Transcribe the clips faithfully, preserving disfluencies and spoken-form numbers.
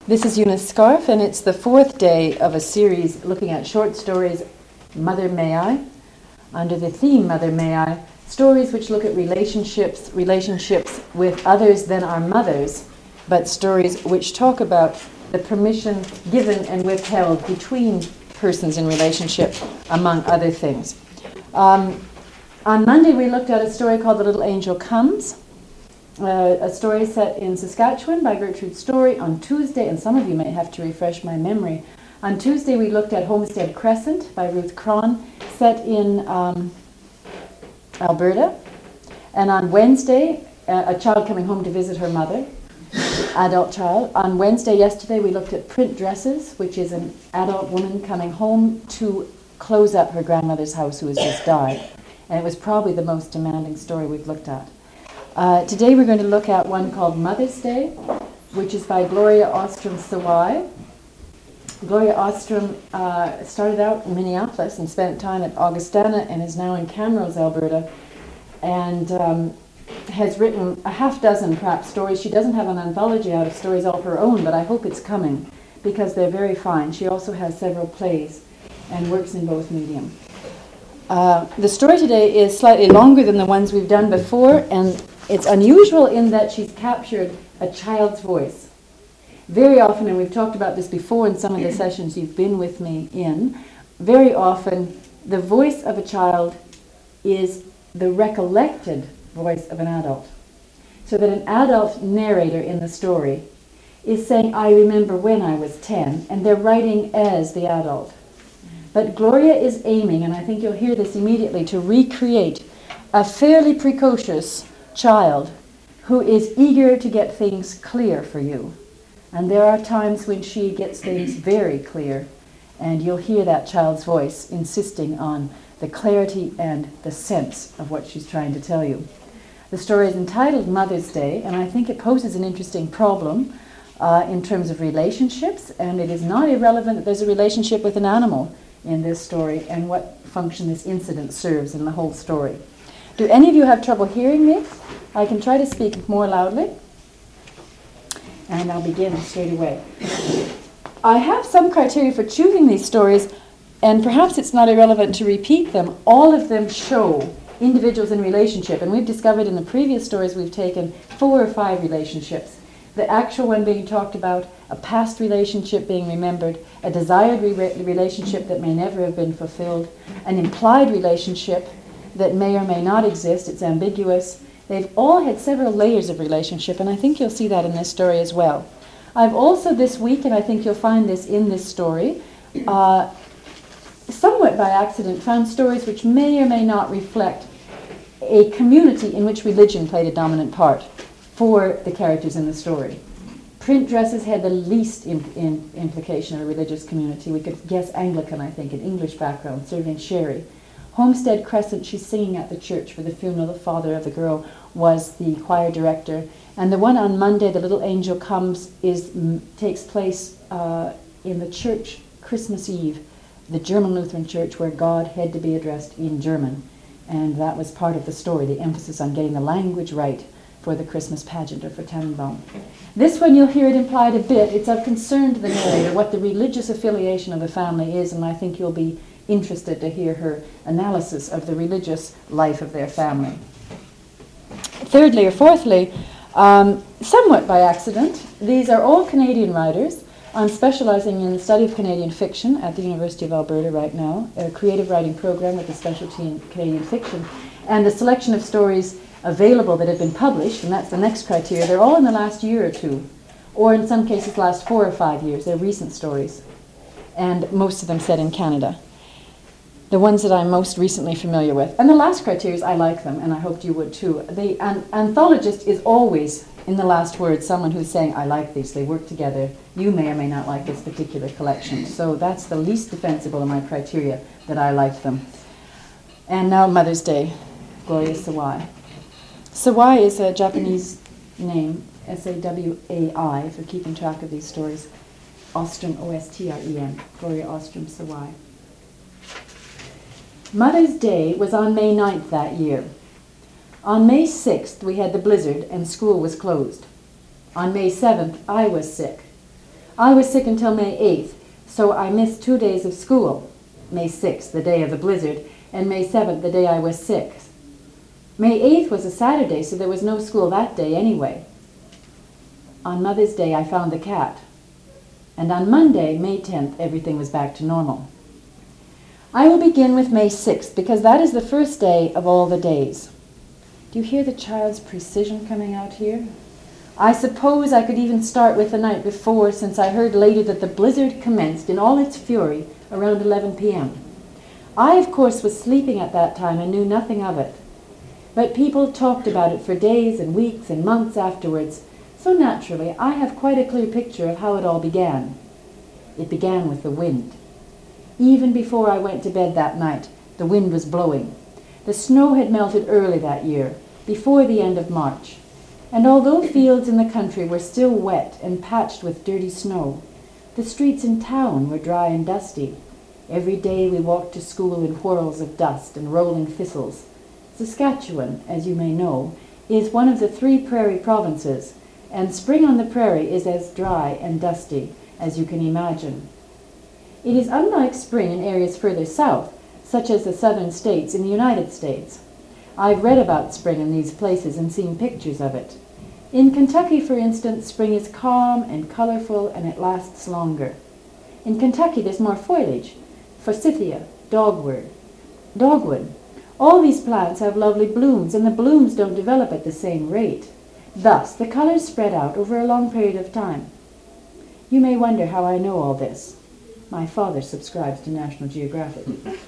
This is Eunice Scarf, and it's the fourth day of a series looking at short stories, Mother May I, under the theme Mother May I, stories which look at relationships, relationships with others than our mothers, but stories which talk about the permission given and withheld between persons in relationship, among other things. Um, on Monday we looked at a story called The Little Angel Comes, Uh, a story set in Saskatchewan by Gertrude Story. On Tuesday, and some of you may have to refresh my memory, on Tuesday we looked at Homestead Crescent by Ruth Cron, set in um, Alberta. And on Wednesday, uh, a child coming home to visit her mother, adult child. On Wednesday, yesterday, we looked at Print Dresses, which is an adult woman coming home to close up her grandmother's house who has just died. And it was probably the most demanding story we've looked at. Uh, today we're going to look at one called Mother's Day, which is by Gloria Ostrom Sawai. Gloria Ostrom uh, started out in Minneapolis and spent time at Augustana and is now in Camrose, Alberta, and um, has written a half dozen perhaps stories. She doesn't have an anthology out of stories of her own, but I hope it's coming because they're very fine. She also has several plays and works in both medium. Uh, the story today is slightly longer than the ones we've done before, and it's unusual in that she's captured a child's voice. Very often, and we've talked about this before in some of the sessions you've been with me in, very often the voice of a child is the recollected voice of an adult. So that an adult narrator in the story is saying, I remember when I was ten, and they're writing as the adult. But Gloria is aiming, and I think you'll hear this immediately, to recreate a fairly precocious child who is eager to get things clear for you. And there are times when she gets things very clear, and you'll hear that child's voice insisting on the clarity and the sense of what she's trying to tell you. The story is entitled Mother's Day, and I think it poses an interesting problem uh, in terms of relationships, and it is not irrelevant that there's a relationship with an animal in this story and what function this incident serves in the whole story. Do any of you have trouble hearing me? I can try to speak more loudly. And I'll begin straight away. I have some criteria for choosing these stories, and perhaps it's not irrelevant to repeat them. All of them show individuals in relationship, and we've discovered in the previous stories we've taken four or five relationships. The actual one being talked about, a past relationship being remembered, a desired re- relationship that may never have been fulfilled, an implied relationship that may or may not exist, it's ambiguous. They've all had several layers of relationship, and I think you'll see that in this story as well. I've also this week, and I think you'll find this in this story, uh, somewhat by accident, found stories which may or may not reflect a community in which religion played a dominant part for the characters in the story. Print Dresses had the least in, in implication of a religious community. We could guess Anglican, I think, an English background, serving sherry. Homestead Crescent, she's singing at the church for the funeral. The father of the girl was the choir director. And the one on Monday, The Little Angel Comes, is m- takes place uh, in the church Christmas Eve, the German Lutheran church where God had to be addressed in German. And that was part of the story, the emphasis on getting the language right for the Christmas pageant or for Tannenbaum. This one, you'll hear it implied a bit. It's of concern to the narrator what the religious affiliation of the family is, and I think you'll be interested to hear her analysis of the religious life of their family. Thirdly or fourthly, um, somewhat by accident, these are all Canadian writers. I'm specializing in the study of Canadian fiction at the University of Alberta right now, a creative writing program with a specialty in Canadian fiction, and the selection of stories available that have been published, and that's the next criteria, they're all in the last year or two, or in some cases last four or five years. They're recent stories, and most of them set in Canada. The ones that I'm most recently familiar with. And the last criteria is I like them, and I hoped you would too. The an- anthologist is always, in the last word, someone who's saying, I like these, they work together, you may or may not like this particular collection. So that's the least defensible of my criteria, that I like them. And now Mother's Day, Gloria Sawai. Sawai is a Japanese name, S A W A I, for keeping track of these stories. Ostrom, O S T R E M, Gloria Ostrom Sawai. Mother's Day was on May ninth that year. On May sixth, we had the blizzard and school was closed. On May seventh, I was sick. I was sick until May eighth, so I missed two days of school. May sixth, the day of the blizzard, and May seventh, the day I was sick. May eighth was a Saturday, so there was no school that day anyway. On Mother's Day, I found the cat. And on Monday, May tenth, everything was back to normal. I will begin with May sixth, because that is the first day of all the days. Do you hear the child's precision coming out here? I suppose I could even start with the night before, since I heard later that the blizzard commenced in all its fury around eleven p.m. I, of course, was sleeping at that time and knew nothing of it. But people talked about it for days and weeks and months afterwards, so naturally I have quite a clear picture of how it all began. It began with the wind. Even before I went to bed that night, the wind was blowing. The snow had melted early that year, before the end of March. And although fields in the country were still wet and patched with dirty snow, the streets in town were dry and dusty. Every day we walked to school in whirls of dust and rolling thistles. Saskatchewan, as you may know, is one of the three prairie provinces, and spring on the prairie is as dry and dusty as you can imagine. It is unlike spring in areas further south, such as the southern states in the United States. I've read about spring in these places and seen pictures of it. In Kentucky, for instance, spring is calm and colorful and it lasts longer. In Kentucky, there's more foliage, forsythia, dogwood, dogwood. All these plants have lovely blooms, and the blooms don't develop at the same rate. Thus, the colors spread out over a long period of time. You may wonder how I know all this. My father subscribes to National Geographic.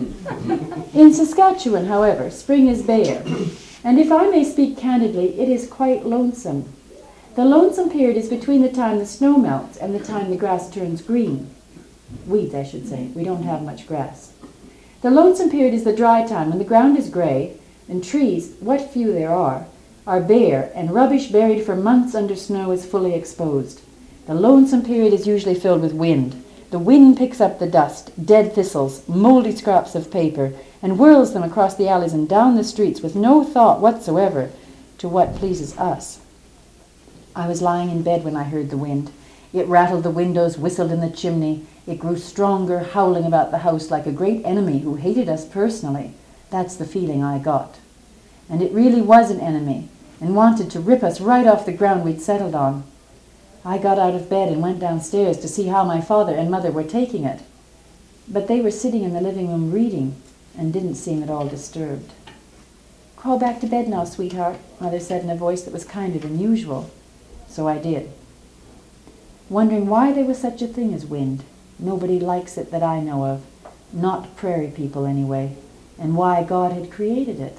In Saskatchewan, however, spring is bare, and if I may speak candidly, it is quite lonesome. The lonesome period is between the time the snow melts and the time the grass turns green. Weeds, I should say. We don't have much grass. The lonesome period is the dry time when the ground is gray and trees, what few there are, are bare and rubbish buried for months under snow is fully exposed. The lonesome period is usually filled with wind. The wind picks up the dust, dead thistles, moldy scraps of paper, and whirls them across the alleys and down the streets with no thought whatsoever to what pleases us. I was lying in bed when I heard the wind. It rattled the windows, whistled in the chimney. It grew stronger, howling about the house like a great enemy who hated us personally. That's the feeling I got. And it really was an enemy, and wanted to rip us right off the ground we'd settled on. I got out of bed and went downstairs to see how my father and mother were taking it. But they were sitting in the living room reading and didn't seem at all disturbed. "Crawl back to bed now, sweetheart," Mother said in a voice that was kinder than usual. So I did. Wondering why there was such a thing as wind. Nobody likes it that I know of. Not prairie people anyway. And why God had created it.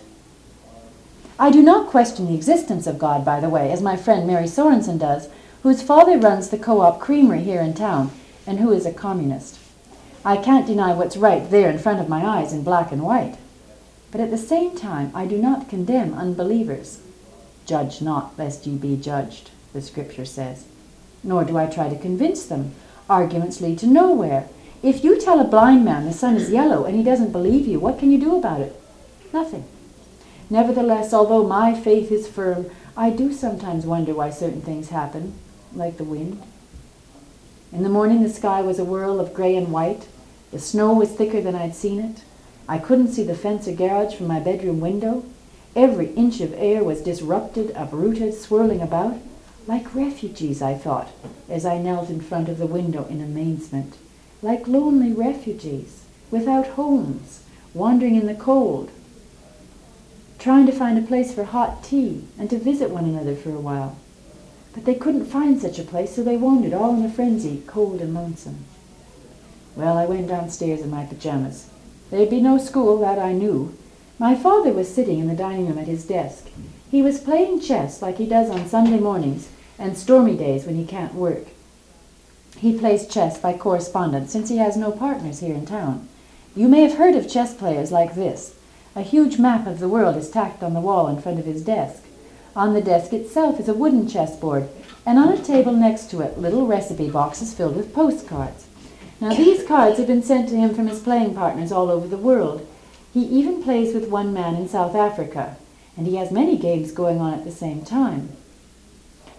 I do not question the existence of God, by the way, as my friend Mary Sorensen does, whose father runs the Co-op Creamery here in town, and who is a communist. I can't deny what's right there in front of my eyes in black and white. But at the same time, I do not condemn unbelievers. Judge not, lest ye be judged, the scripture says. Nor do I try to convince them. Arguments lead to nowhere. If you tell a blind man the sun is yellow and he doesn't believe you, what can you do about it? Nothing. Nevertheless, although my faith is firm, I do sometimes wonder why certain things happen, like the wind. In the morning, the sky was a whirl of gray and white. The snow was thicker than I'd seen it. I couldn't see the fence or garage from my bedroom window. Every inch of air was disrupted, uprooted, swirling about. Like refugees, I thought, as I knelt in front of the window in amazement. Like lonely refugees, without homes, wandering in the cold, trying to find a place for hot tea and to visit one another for a while. But they couldn't find such a place, so they wandered all in a frenzy, cold and lonesome. Well, I went downstairs in my pajamas. There'd be no school, that I knew. My father was sitting in the dining room at his desk. He was playing chess like he does on Sunday mornings and stormy days when he can't work. He plays chess by correspondence since he has no partners here in town. You may have heard of chess players like this. A huge map of the world is tacked on the wall in front of his desk. On the desk itself is a wooden chessboard, and on a table next to it, little recipe boxes filled with postcards. Now, these cards have been sent to him from his playing partners all over the world. He even plays with one man in South Africa, and he has many games going on at the same time.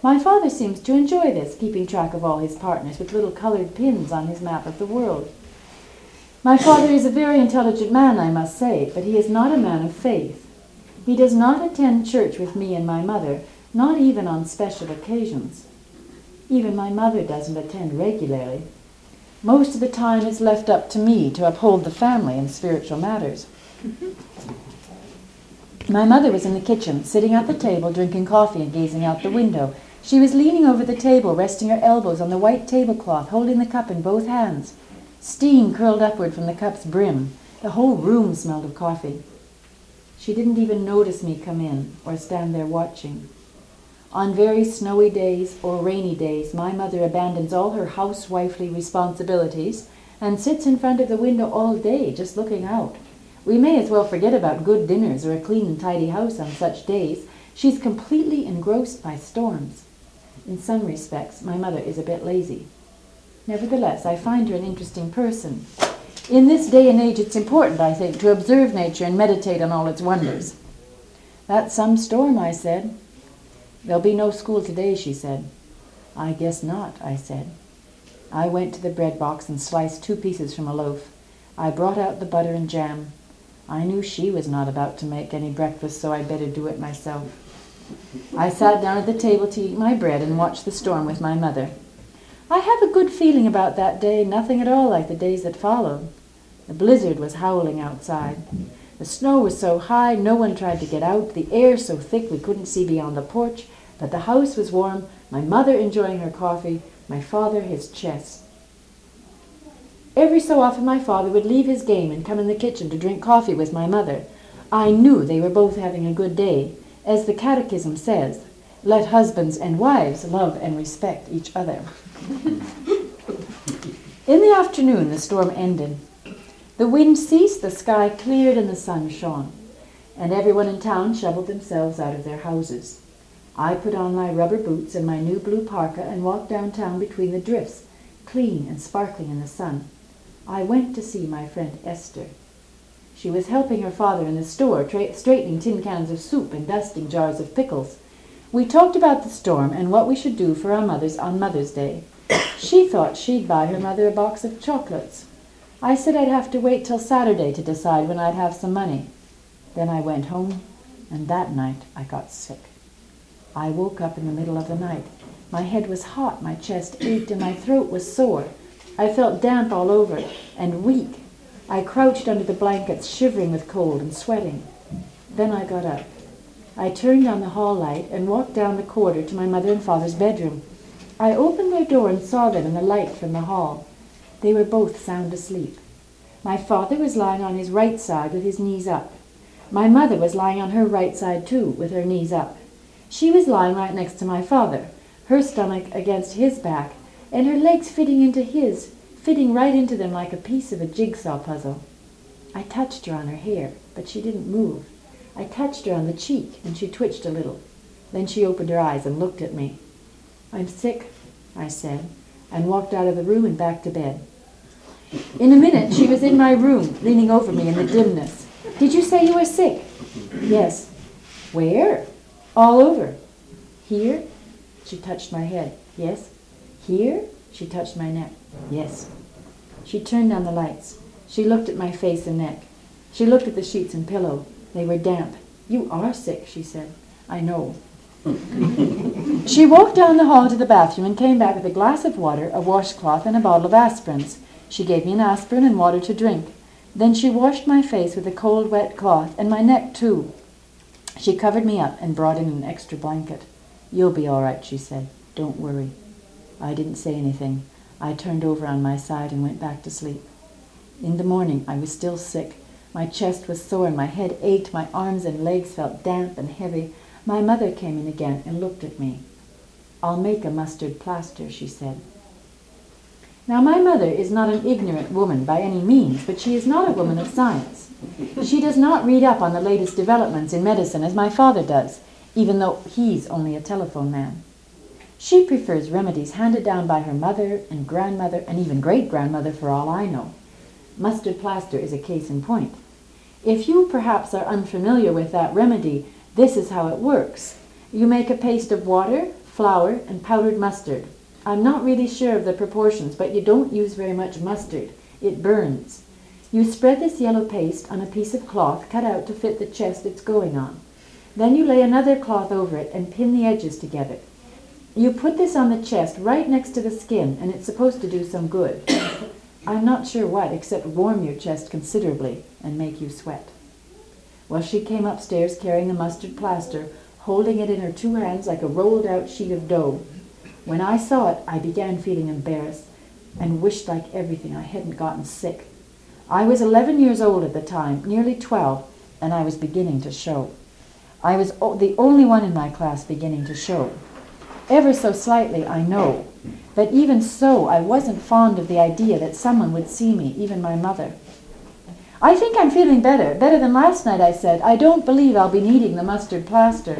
My father seems to enjoy this, keeping track of all his partners with little colored pins on his map of the world. My father is a very intelligent man, I must say, but he is not a man of faith. He does not attend church with me and my mother, not even on special occasions. Even my mother doesn't attend regularly. Most of the time it's left up to me to uphold the family in spiritual matters. My mother was in the kitchen, sitting at the table, drinking coffee and gazing out the window. She was leaning over the table, resting her elbows on the white tablecloth, holding the cup in both hands. Steam curled upward from the cup's brim. The whole room smelled of coffee. She didn't even notice me come in or stand there watching. On very snowy days or rainy days, my mother abandons all her housewifely responsibilities and sits in front of the window all day, just looking out. We may as well forget about good dinners or a clean and tidy house on such days. She's completely engrossed by storms. In some respects, my mother is a bit lazy. Nevertheless, I find her an interesting person. In this day and age, it's important, I think, to observe nature and meditate on all its wonders. That's some storm, I said. There'll be no school today, she said. I guess not, I said. I went to the bread box and sliced two pieces from a loaf. I brought out the butter and jam. I knew she was not about to make any breakfast, so I'd better do it myself. I sat down at the table to eat my bread and watch the storm with my mother. I have a good feeling about that day, nothing at all like the days that followed. The blizzard was howling outside. The snow was so high no one tried to get out, the air so thick we couldn't see beyond the porch, but the house was warm, my mother enjoying her coffee, my father his chess. Every so often my father would leave his game and come in the kitchen to drink coffee with my mother. I knew they were both having a good day. As the Catechism says, let husbands and wives love and respect each other. In the afternoon, the storm ended. The wind ceased, the sky cleared, and the sun shone, and everyone in town shoveled themselves out of their houses. I put on my rubber boots and my new blue parka and walked downtown between the drifts, clean and sparkling in the sun. I went to see my friend Esther. She was helping her father in the store, tra- straightening tin cans of soup and dusting jars of pickles. We talked about the storm and what we should do for our mothers on Mother's Day. She thought she'd buy her mother a box of chocolates. I said I'd have to wait till Saturday to decide when I'd have some money. Then I went home, and that night I got sick. I woke up in the middle of the night. My head was hot, my chest ached, and my throat was sore. I felt damp all over and weak. I crouched under the blankets, shivering with cold and sweating. Then I got up. I turned on the hall light and walked down the corridor to my mother and father's bedroom. I opened their door and saw them in the light from the hall. They were both sound asleep. My father was lying on his right side with his knees up. My mother was lying on her right side too, with her knees up. She was lying right next to my father, her stomach against his back, and her legs fitting into his, fitting right into them like a piece of a jigsaw puzzle. I touched her on her hair, but she didn't move. I touched her on the cheek, and she twitched a little. Then she opened her eyes and looked at me. I'm sick, I said, and walked out of the room and back to bed. In a minute, she was in my room, leaning over me in the dimness. Did you say you were sick? Yes. Where? All over. Here? She touched my head. Yes. Here? She touched my neck. Yes. She turned on the lights. She looked at my face and neck. She looked at the sheets and pillow. They were damp. You are sick, she said. I know. She walked down the hall to the bathroom and came back with a glass of water, a washcloth, and a bottle of aspirins. She gave me an aspirin and water to drink. Then she washed my face with a cold, wet cloth, and my neck, too. She covered me up and brought in an extra blanket. You'll be all right, she said. Don't worry. I didn't say anything. I turned over on my side and went back to sleep. In the morning, I was still sick. My chest was sore and my head ached. My arms and legs felt damp and heavy. My mother came in again and looked at me. I'll make a mustard plaster, she said. Now, my mother is not an ignorant woman by any means, but she is not a woman of science. She does not read up on the latest developments in medicine as my father does, even though he's only a telephone man. She prefers remedies handed down by her mother and grandmother and even great-grandmother for all I know. Mustard plaster is a case in point. If you perhaps are unfamiliar with that remedy, this is how it works. You make a paste of water, flour, and powdered mustard. I'm not really sure of the proportions, but you don't use very much mustard. It burns. You spread this yellow paste on a piece of cloth cut out to fit the chest it's going on. Then you lay another cloth over it and pin the edges together. You put this on the chest right next to the skin, and it's supposed to do some good. I'm not sure what, except warm your chest considerably and make you sweat. Well, she came upstairs carrying the mustard plaster, holding it in her two hands like a rolled-out sheet of dough. When I saw it, I began feeling embarrassed and wished like everything I hadn't gotten sick. I was eleven years old at the time, nearly twelve, and I was beginning to show. I was o- the only one in my class beginning to show. Ever so slightly, I know, but even so, I wasn't fond of the idea that someone would see me, even my mother. I think I'm feeling better, better than last night, I said. I don't believe I'll be needing the mustard plaster.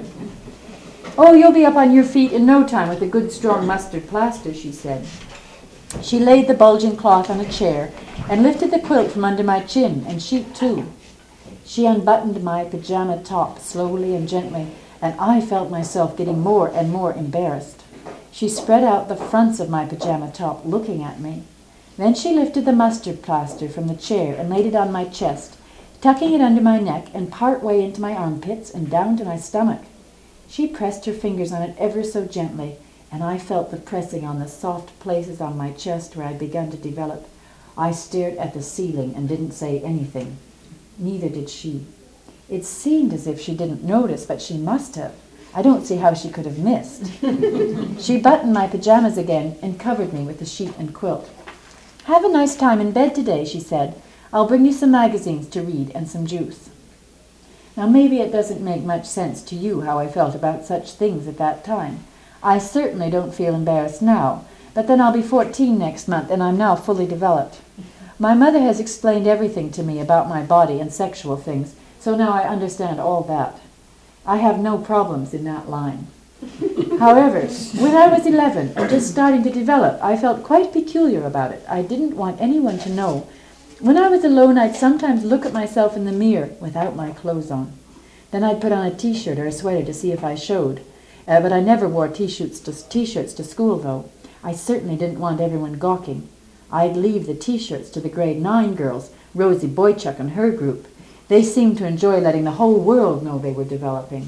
Oh, you'll be up on your feet in no time with a good strong mustard plaster, she said. She laid the bulging cloth on a chair and lifted the quilt from under my chin, and sheet too. She unbuttoned my pajama top slowly and gently, and I felt myself getting more and more embarrassed. She spread out the fronts of my pajama top, looking at me. Then she lifted the mustard plaster from the chair and laid it on my chest, tucking it under my neck and part way into my armpits and down to my stomach. She pressed her fingers on it ever so gently, and I felt the pressing on the soft places on my chest where I'd begun to develop. I stared at the ceiling and didn't say anything. Neither did she. It seemed as if she didn't notice, but she must have. I don't see how she could have missed. She buttoned my pajamas again and covered me with the sheet and quilt. Have a nice time in bed today, she said. I'll bring you some magazines to read and some juice. Now maybe it doesn't make much sense to you how I felt about such things at that time. I certainly don't feel embarrassed now, but then I'll be fourteen next month and I'm now fully developed. My mother has explained everything to me about my body and sexual things, so now I understand all that. I have no problems in that line. However, when I was eleven and just starting to develop, I felt quite peculiar about it. I didn't want anyone to know. When I was alone, I'd sometimes look at myself in the mirror without my clothes on. Then I'd put on a t-shirt or a sweater to see if I showed. Uh, but I never wore t-shirts to, t-shirts to school, though. I certainly didn't want everyone gawking. I'd leave the t-shirts to the grade nine girls, Rosie Boychuk and her group. They seemed to enjoy letting the whole world know they were developing.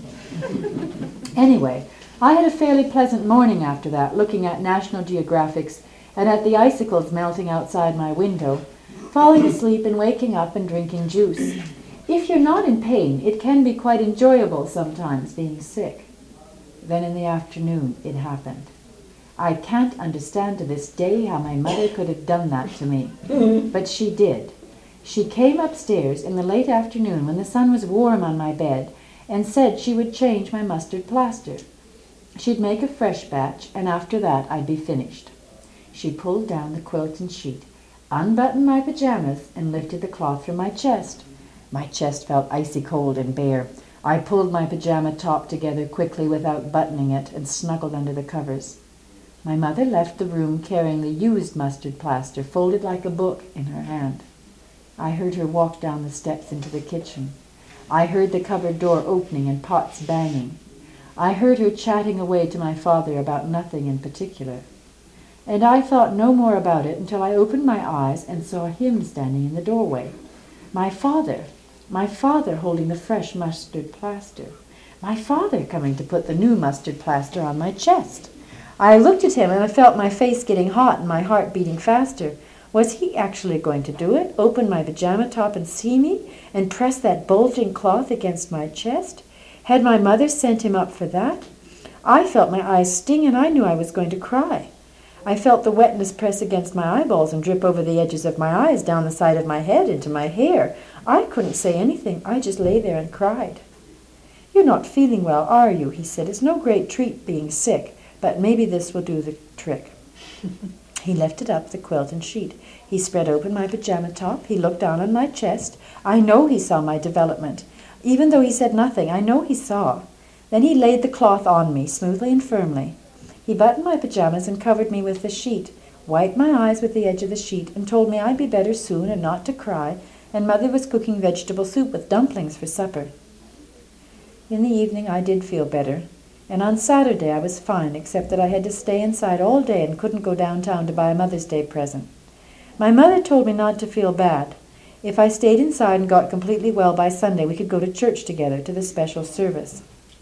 Anyway, I had a fairly pleasant morning after that, looking at National Geographics and at the icicles melting outside my window, falling asleep and waking up and drinking juice. If you're not in pain, it can be quite enjoyable sometimes, being sick. Then in the afternoon, it happened. I can't understand to this day how my mother could have done that to me, but she did. She came upstairs in the late afternoon when the sun was warm on my bed and said she would change my mustard plaster. She'd make a fresh batch, and after that I'd be finished. She pulled down the quilt and sheet, unbuttoned my pajamas, and lifted the cloth from my chest. My chest felt icy cold and bare. I pulled my pajama top together quickly without buttoning it and snuggled under the covers. My mother left the room carrying the used mustard plaster folded like a book in her hand. I heard her walk down the steps into the kitchen. I heard the cupboard door opening and pots banging. I heard her chatting away to my father about nothing in particular. And I thought no more about it until I opened my eyes and saw him standing in the doorway. My father, my father holding the fresh mustard plaster. My father coming to put the new mustard plaster on my chest. I looked at him and I felt my face getting hot and my heart beating faster. Was he actually going to do it? Open my pajama top and see me? And press that bulging cloth against my chest? Had my mother sent him up for that? I felt my eyes sting and I knew I was going to cry. I felt the wetness press against my eyeballs and drip over the edges of my eyes, down the side of my head, into my hair. I couldn't say anything. I just lay there and cried. You're not feeling well, are you? He said. It's no great treat being sick, but maybe this will do the trick. He lifted up the quilt and sheet. He spread open my pajama top. He looked down on my chest. I know he saw my development. Even though he said nothing, I know he saw. Then he laid the cloth on me, smoothly and firmly. He buttoned my pajamas and covered me with the sheet, wiped my eyes with the edge of the sheet, and told me I'd be better soon and not to cry, and Mother was cooking vegetable soup with dumplings for supper. In the evening I did feel better. And on Saturday I was fine, except that I had to stay inside all day and couldn't go downtown to buy a Mother's Day present. My mother told me not to feel bad. If I stayed inside and got completely well by Sunday, we could go to church together to the special service.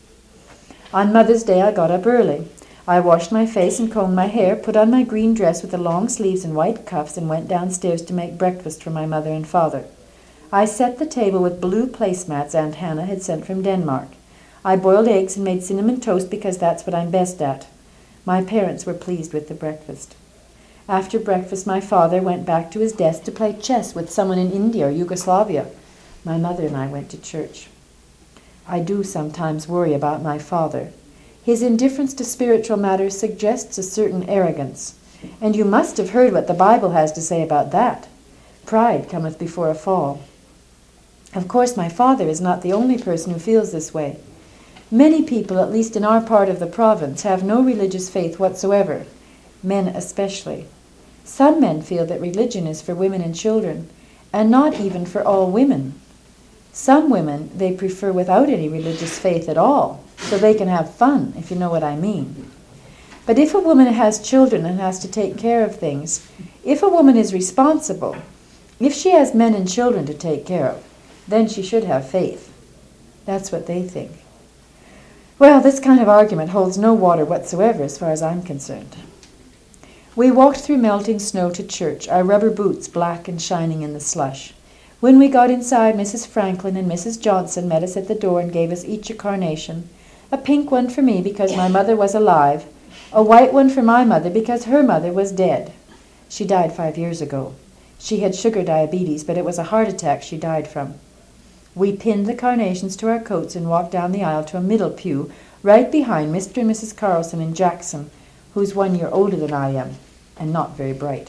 On Mother's Day I got up early. I washed my face and combed my hair, put on my green dress with the long sleeves and white cuffs, and went downstairs to make breakfast for my mother and father. I set the table with blue placemats Aunt Hannah had sent from Denmark. I boiled eggs and made cinnamon toast because that's what I'm best at. My parents were pleased with the breakfast. After breakfast, my father went back to his desk to play chess with someone in India or Yugoslavia. My mother and I went to church. I do sometimes worry about my father. His indifference to spiritual matters suggests a certain arrogance. And you must have heard what the Bible has to say about that. Pride cometh before a fall. Of course, my father is not the only person who feels this way. Many people, at least in our part of the province, have no religious faith whatsoever, men especially. Some men feel that religion is for women and children, and not even for all women. Some women they prefer without any religious faith at all, so they can have fun, if you know what I mean. But if a woman has children and has to take care of things, if a woman is responsible, if she has men and children to take care of, then she should have faith. That's what they think. Well, this kind of argument holds no water whatsoever as far as I'm concerned. We walked through melting snow to church, our rubber boots black and shining in the slush. When we got inside, Missus Franklin and Missus Johnson met us at the door and gave us each a carnation, a pink one for me because my mother was alive, a white one for my mother because her mother was dead. She died five years ago. She had sugar diabetes, but it was a heart attack she died from. We pinned the carnations to our coats and walked down the aisle to a middle pew, right behind Mister and Missus Carlson and Jackson, who's one year older than I am, and not very bright.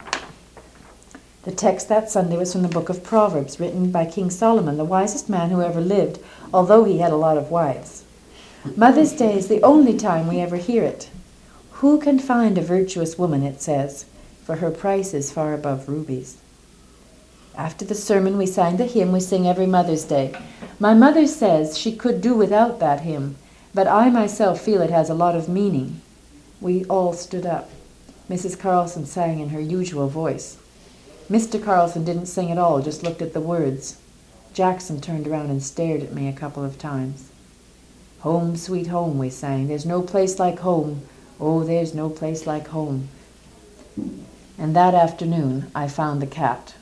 The text that Sunday was from the book of Proverbs, written by King Solomon, the wisest man who ever lived, although he had a lot of wives. Mother's Day is the only time we ever hear it. Who can find a virtuous woman, it says, for her price is far above rubies. After the sermon, we sang the hymn we sing every Mother's Day. My mother says she could do without that hymn, but I myself feel it has a lot of meaning. We all stood up. Missus Carlson sang in her usual voice. Mister Carlson didn't sing at all, just looked at the words. Jackson turned around and stared at me a couple of times. Home, sweet home, we sang. There's no place like home. Oh, there's no place like home. And that afternoon, I found the cat.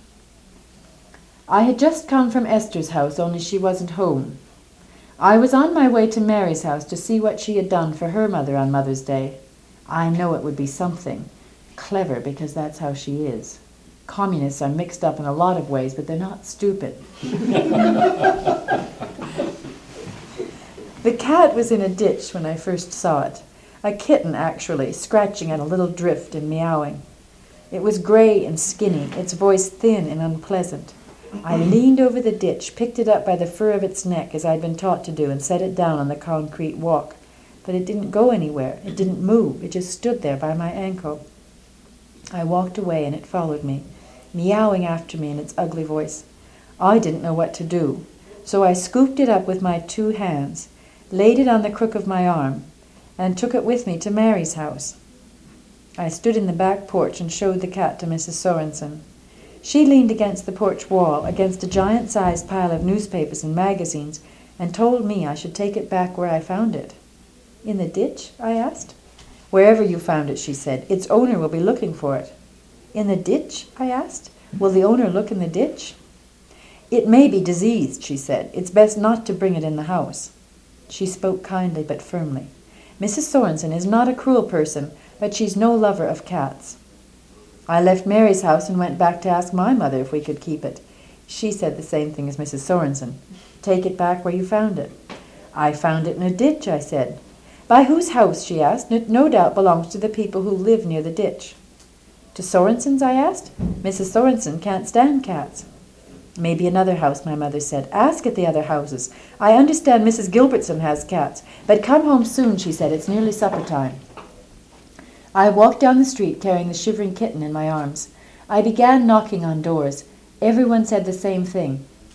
I had just come from Esther's house, only she wasn't home. I was on my way to Mary's house to see what she had done for her mother on Mother's Day. I know it would be something. Clever, because that's how she is. Communists are mixed up in a lot of ways, but they're not stupid. The cat was in a ditch when I first saw it. A kitten, actually, scratching at a little drift and meowing. It was gray and skinny, its voice thin and unpleasant. I leaned over the ditch, picked it up by the fur of its neck as I'd been taught to do, and set it down on the concrete walk. But it didn't go anywhere. It didn't move. It just stood there by my ankle. I walked away and it followed me, meowing after me in its ugly voice. I didn't know what to do, so I scooped it up with my two hands, laid it on the crook of my arm, and took it with me to Mary's house. I stood in the back porch and showed the cat to Missus Sorensen. She leaned against the porch wall, against a giant-sized pile of newspapers and magazines, and told me I should take it back where I found it. In the ditch? I asked. Wherever you found it, she said. Its owner will be looking for it. In the ditch? I asked. Will the owner look in the ditch? It may be diseased, she said. It's best not to bring it in the house. She spoke kindly but firmly. Missus Sorensen is not a cruel person, but she's no lover of cats. I left Mary's house and went back to ask my mother if we could keep it. She said the same thing as Missus Sorensen. Take it back where you found it. I found it in a ditch, I said. By whose house, she asked. It no doubt belongs to the people who live near the ditch. To Sorensen's, I asked. Missus Sorensen can't stand cats. Maybe another house, my mother said. Ask at the other houses. I understand Missus Gilbertson has cats. But come home soon, she said. It's nearly supper time. I walked down the street carrying the shivering kitten in my arms. I began knocking on doors. Everyone said the same thing.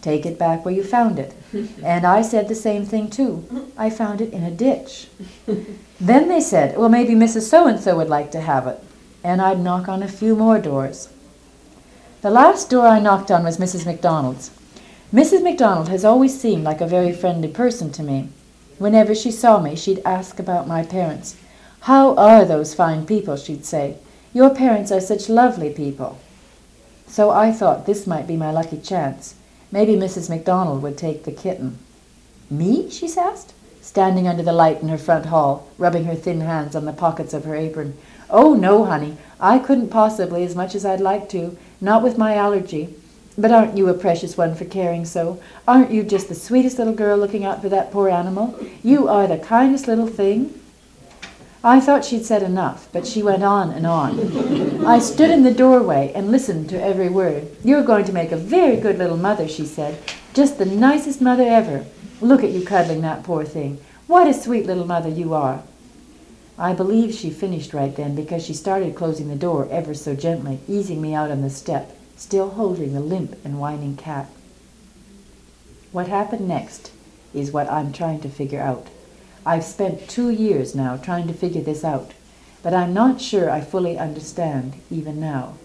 Take it back where you found it. And I said the same thing too. I found it in a ditch. Then they said, well, maybe Missus So-and-so would like to have it. And I'd knock on a few more doors. The last door I knocked on was Missus MacDonald's. Missus MacDonald has always seemed like a very friendly person to me. Whenever she saw me, she'd ask about my parents. How are those fine people, she'd say. Your parents are such lovely people. So I thought this might be my lucky chance. Maybe Missus MacDonald would take the kitten. Me? She asked, standing under the light in her front hall, rubbing her thin hands on the pockets of her apron. Oh, no, honey, I couldn't possibly as much as I'd like to, not with my allergy. But aren't you a precious one for caring so? Aren't you just the sweetest little girl looking out for that poor animal? You are the kindest little thing. I thought she'd said enough, but she went on and on. I stood in the doorway and listened to every word. You're going to make a very good little mother, she said. Just the nicest mother ever. Look at you cuddling that poor thing. What a sweet little mother you are. I believe she finished right then because she started closing the door ever so gently, easing me out on the step, still holding the limp and whining cat. What happened next is what I'm trying to figure out. I've spent two years now trying to figure this out, but I'm not sure I fully understand even now.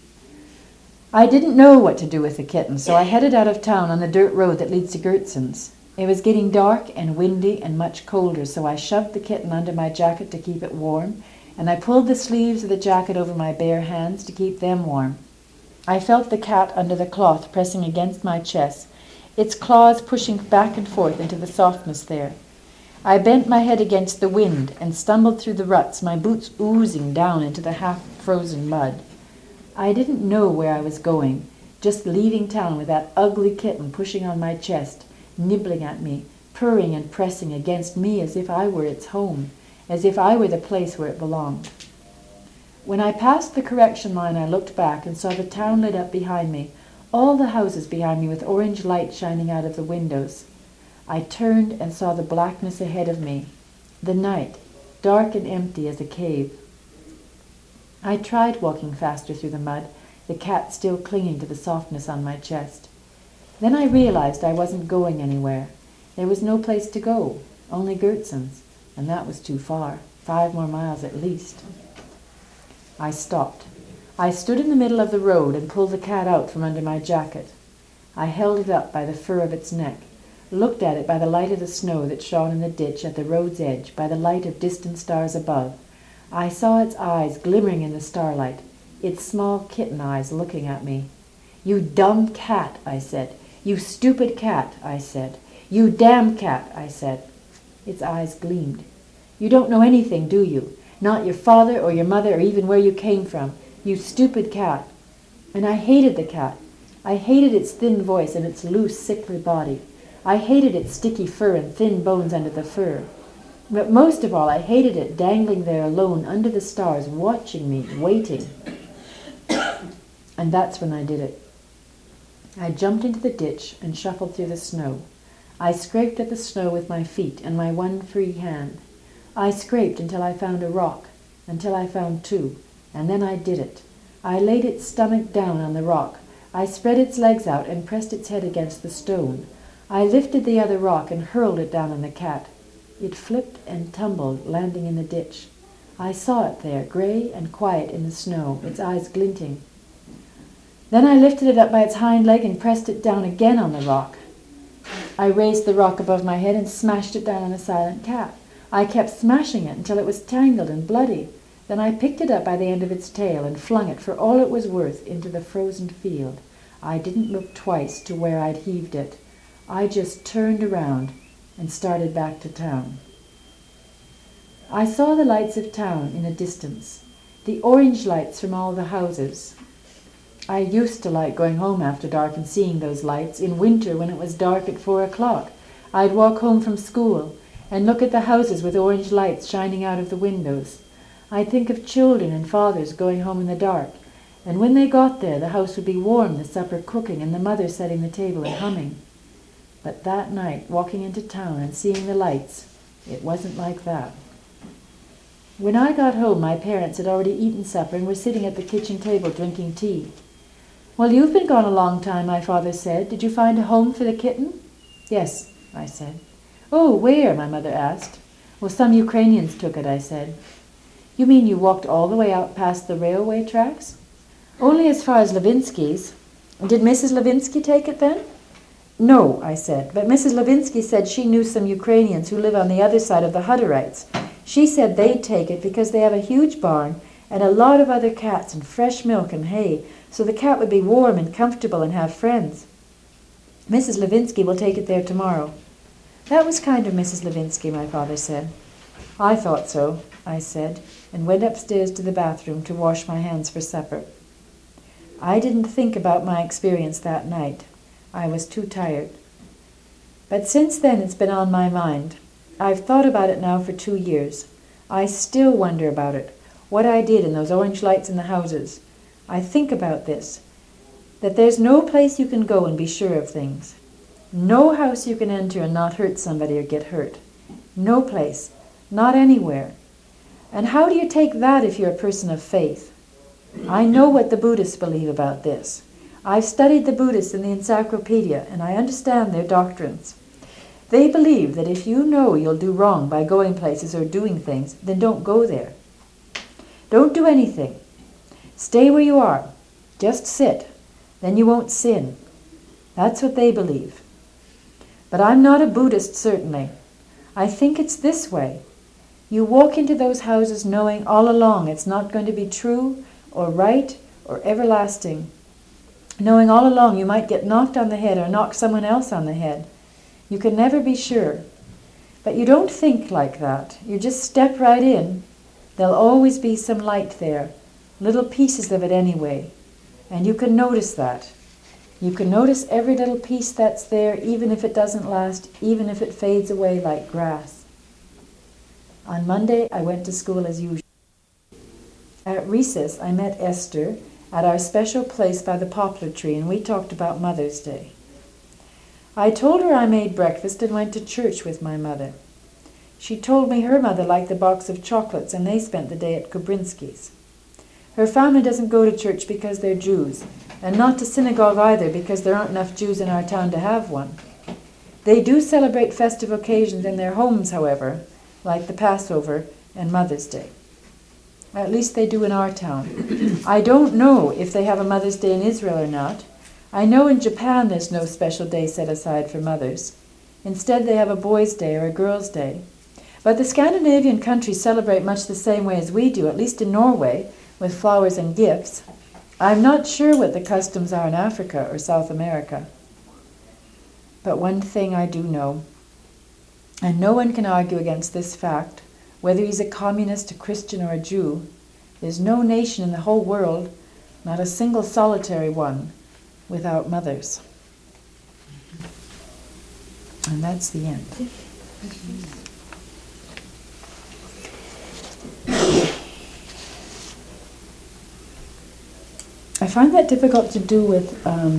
I didn't know what to do with the kitten, so I headed out of town on the dirt road that leads to Gertson's. It was getting dark and windy and much colder, so I shoved the kitten under my jacket to keep it warm, and I pulled the sleeves of the jacket over my bare hands to keep them warm. I felt the cat under the cloth pressing against my chest, its claws pushing back and forth into the softness there. I bent my head against the wind and stumbled through the ruts, my boots oozing down into the half-frozen mud. I didn't know where I was going, just leaving town with that ugly kitten pushing on my chest, nibbling at me, purring and pressing against me as if I were its home, as if I were the place where it belonged. When I passed the correction line, I looked back and saw the town lit up behind me, all the houses behind me with orange light shining out of the windows. I turned and saw the blackness ahead of me, the night, dark and empty as a cave. I tried walking faster through the mud, the cat still clinging to the softness on my chest. Then I realized I wasn't going anywhere. There was no place to go, only Gertson's, and that was too far, five more miles at least. I stopped. I stood in the middle of the road and pulled the cat out from under my jacket. I held it up by the fur of its neck, looked at it by the light of the snow that shone in the ditch at the road's edge, by the light of distant stars above. I saw its eyes glimmering in the starlight, its small kitten eyes looking at me. You dumb cat, I said. You stupid cat, I said. You damn cat, I said. Its eyes gleamed. You don't know anything, do you? Not your father or your mother or even where you came from. You stupid cat. And I hated the cat. I hated its thin voice and its loose, sickly body. I hated its sticky fur and thin bones under the fur. But most of all, I hated it dangling there alone under the stars, watching me, waiting. And that's when I did it. I jumped into the ditch and shuffled through the snow. I scraped at the snow with my feet and my one free hand. I scraped until I found a rock, until I found two, and then I did it. I laid its stomach down on the rock. I spread its legs out and pressed its head against the stone. I lifted the other rock and hurled it down on the cat. It flipped and tumbled, landing in the ditch. I saw it there, gray and quiet in the snow, its eyes glinting. Then I lifted it up by its hind leg and pressed it down again on the rock. I raised the rock above my head and smashed it down on the silent cat. I kept smashing it until it was tangled and bloody. Then I picked it up by the end of its tail and flung it, for all it was worth, into the frozen field. I didn't look twice to where I'd heaved it. I just turned around and started back to town. I saw the lights of town in a distance, the orange lights from all the houses. I used to like going home after dark and seeing those lights. In winter, when it was dark at four o'clock, I'd walk home from school and look at the houses with orange lights shining out of the windows. I'd think of children and fathers going home in the dark, and when they got there, the house would be warm, the supper cooking, and the mother setting the table and humming. But that night, walking into town and seeing the lights, it wasn't like that. When I got home, my parents had already eaten supper and were sitting at the kitchen table drinking tea. Well, you've been gone a long time, my father said. Did you find a home for the kitten? Yes, I said. Oh, where? My mother asked. Well, some Ukrainians took it, I said. You mean you walked all the way out past the railway tracks? Only as far as Levinsky's. Did Missus Levinsky take it then? No, I said, but Missus Levinsky said she knew some Ukrainians who live on the other side of the Hutterites. She said they'd take it because they have a huge barn and a lot of other cats and fresh milk and hay, so the cat would be warm and comfortable and have friends. Missus Levinsky will take it there tomorrow. That was kind of Missus Levinsky, my father said. I thought so, I said, and went upstairs to the bathroom to wash my hands for supper. I didn't think about my experience that night. I was too tired. But since then it's been on my mind. I've thought about it now for two years. I still wonder about it, what I did in those orange lights in the houses. I think about this, that there's no place you can go and be sure of things. No house you can enter and not hurt somebody or get hurt. No place, not anywhere. And how do you take that if you're a person of faith? I know what the Buddhists believe about this. I've studied the Buddhists in the encyclopedia, and I understand their doctrines. They believe that if you know you'll do wrong by going places or doing things, then don't go there. Don't do anything. Stay where you are. Just sit. Then you won't sin. That's what they believe. But I'm not a Buddhist, certainly. I think it's this way. You walk into those houses knowing all along it's not going to be true or right or everlasting. Knowing all along you might get knocked on the head or knock someone else on the head. You can never be sure. But you don't think like that. You just step right in. There'll always be some light there, little pieces of it anyway. And you can notice that. You can notice every little piece that's there, even if it doesn't last, even if it fades away like grass. On Monday, I went to school as usual. At recess, I met Esther at our special place by the poplar tree, and we talked about Mother's Day. I told her I made breakfast and went to church with my mother. She told me her mother liked the box of chocolates, and they spent the day at Kubrinsky's. Her family doesn't go to church because they're Jews, and not to synagogue either because there aren't enough Jews in our town to have one. They do celebrate festive occasions in their homes, however, like the Passover and Mother's Day. At least they do in our town. I don't know if they have a Mother's Day in Israel or not. I know in Japan there's no special day set aside for mothers. Instead they have a boys' day or a girls' day. But the Scandinavian countries celebrate much the same way as we do, at least in Norway, with flowers and gifts. I'm not sure what the customs are in Africa or South America. But one thing I do know, and no one can argue against this fact, whether he's a communist, a Christian, or a Jew, there's no nation in the whole world, not a single solitary one, without mothers. And that's the end. I find that difficult to do with um,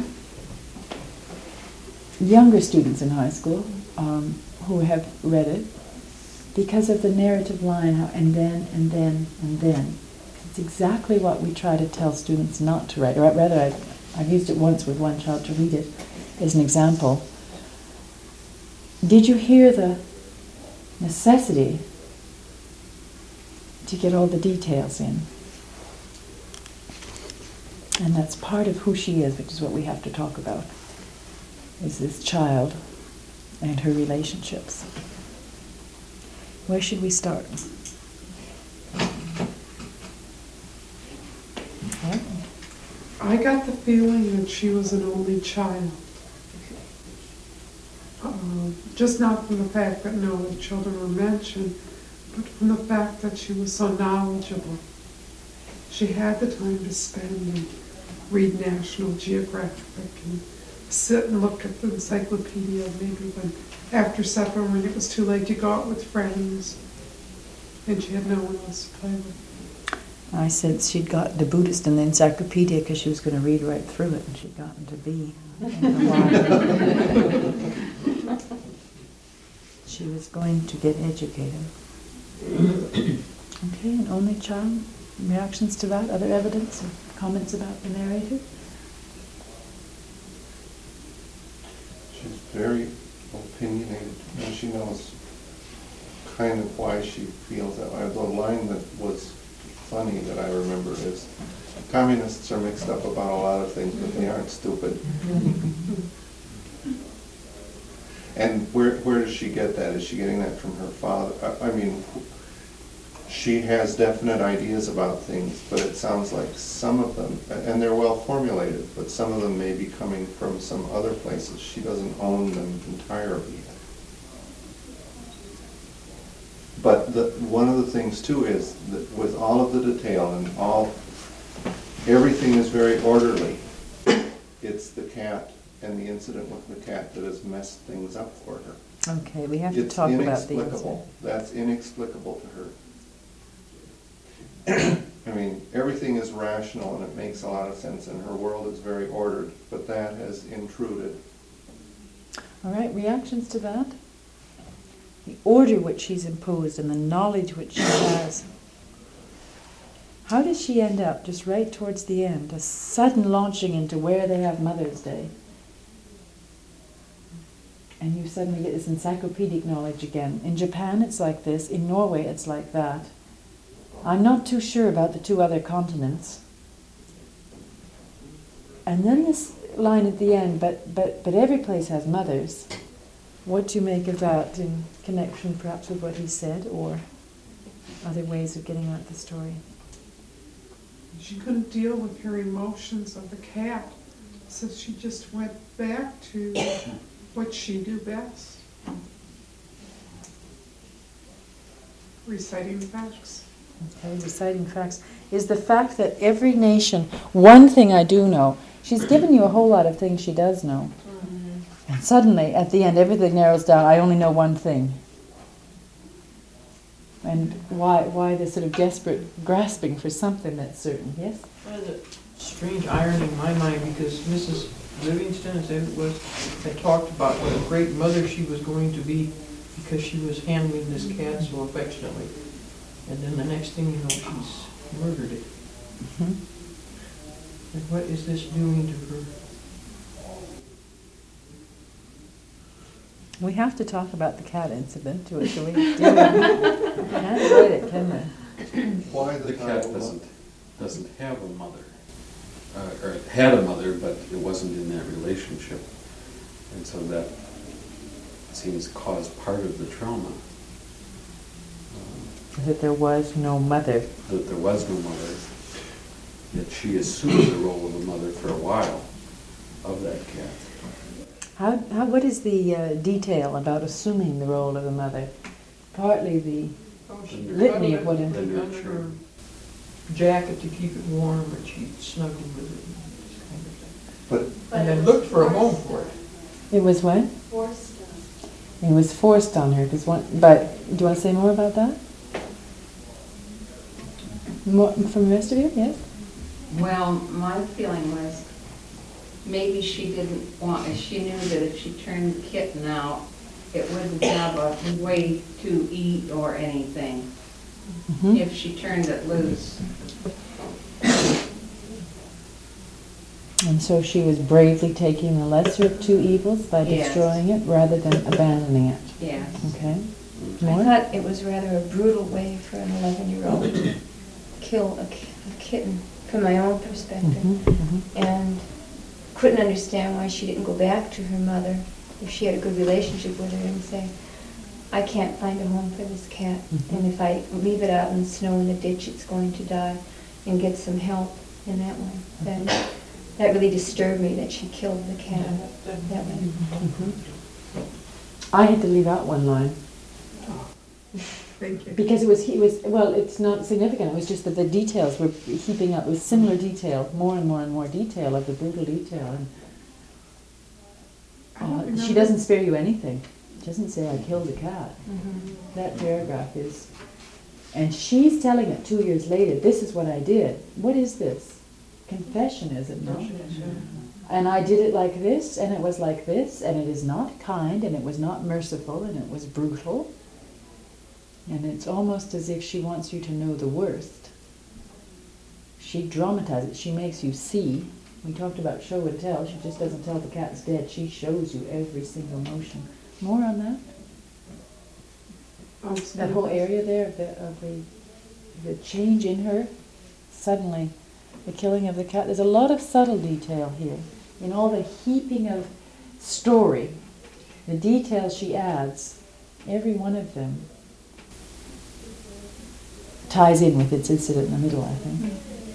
younger students in high school um, who have read it, because of the narrative line, how, and then, and then, and then. It's exactly what we try to tell students not to write. Or rather, I've, I've used it once with one child to read it as an example. Did you hear the necessity to get all the details in? And that's part of who she is, which is what we have to talk about, is this child and her relationships. Where should we start? What? I got the feeling that she was an only child. Uh, just not from the fact that no other children were mentioned, but from the fact that she was so knowledgeable. She had the time to spend and read National Geographic and sit and look at the encyclopedia, maybe when after supper when it was too late to go out with friends, and she had no one else to play with. I said she'd got the Buddhist in the encyclopedia because she was going to read right through it, and she'd gotten to be. She was going to get educated. Okay, an only child. Reactions to that? Other evidence or comments about the narrator? She's very opinionated, and she knows kind of why she feels that way. The line that was funny that I remember is, communists are mixed up about a lot of things, but they aren't stupid. And where where does she get that? Is she getting that from her father? I, I mean, she has definite ideas about things, but it sounds like some of them, and they're well formulated, but some of them may be coming from some other places. She doesn't own them entirely yet. But the, one of the things too is that with all of the detail and all, everything is very orderly. It's the cat and the incident with the cat that has messed things up for her. Okay, we have to It's talk about the inexplicable. That's inexplicable to her. I mean, everything is rational and it makes a lot of sense and her world is very ordered, but that has intruded. All right, reactions to that? The order which she's imposed and the knowledge which she has. How does she end up, just right towards the end, a sudden launching into where they have Mother's Day? And you suddenly get this encyclopedic knowledge again. In Japan it's like this, in Norway it's like that. I'm not too sure about the two other continents. And then this line at the end, but, but, but every place has mothers. What do you make of that in connection perhaps with what he said, or other ways of getting at the story? She couldn't deal with her emotions of the cat, so she just went back to what she do best. Reciting facts. Okay, reciting facts. Is the fact that every nation, one thing I do know, she's given you a whole lot of things she does know. Mm-hmm. And suddenly, at the end, everything narrows down. I only know one thing. And why why this sort of desperate grasping for something that's certain, yes? Well, there's a strange irony in my mind because Missus Livingston, as it was, had talked about what a great mother she was going to be because she was handling this cat so affectionately. And then the next thing you know, she's murdered it. Mm-hmm. And what is this doing to her? We have to talk about the cat incident, to it, shall we? Do we? We can't avoid it, can we? Why The the cat title? doesn't, doesn't have a mother, uh, or it had a mother, but it wasn't in that relationship. And so that seems caused part of the trauma. Um, That there was no mother. That there was no mother, that she assumed the role of a mother for a while of that cat. How, how, what is the uh, detail about assuming the role of a mother? Partly the Oh, she litany of what cuddled it- it under her jacket to keep it warm, and she snuggled with it. And this kind of thing. But And then looked for a home for it. It was what? Forced. It was forced on her. Cause one, but do you want to say more about that? More, from the rest of you, yes? Well, my feeling was maybe she didn't want, she knew that if she turned the kitten out, it wouldn't have a way to eat or anything Mm-hmm. if she turned it loose. And so she was bravely taking the lesser of two evils by Yes. destroying it rather than abandoning it. Yes. Okay. I More? thought it was rather a brutal way for an eleven-year-old to kill a, ki- a kitten, from my own perspective. Mhm, mhm. And couldn't understand why she didn't go back to her mother if she had a good relationship with her and say, I can't find a home for this cat, Mhm. and if I leave it out in the snow in the ditch, it's going to die, and get some help in that way. That, that really disturbed me, that she killed the cat that way. Mhm. I had to leave out one line. Thank you. Because it was, he was, well, it's not significant, it was just that the details were heaping up, it was similar detail, more and more and more detail of the brutal detail. And I don't uh, she remember- doesn't spare you anything. She doesn't say, I killed a cat. Mhm. That paragraph is, and she's telling it two years later, this is what I did. What is this? Confession, is it not? And I did it like this, and it was like this, and it is not kind, and it was not merciful, and it was brutal. And it's almost as if she wants you to know the worst. She dramatizes it. She makes you see We talked about show and tell. She just doesn't tell the cat's dead. She shows you every single motion. More on that? That whole area there of the, of the, the change in her, suddenly, the killing of the cat. There's a lot of subtle detail here. In all the heaping of story, the details she adds, every one of them ties in with its incident in the middle, I think.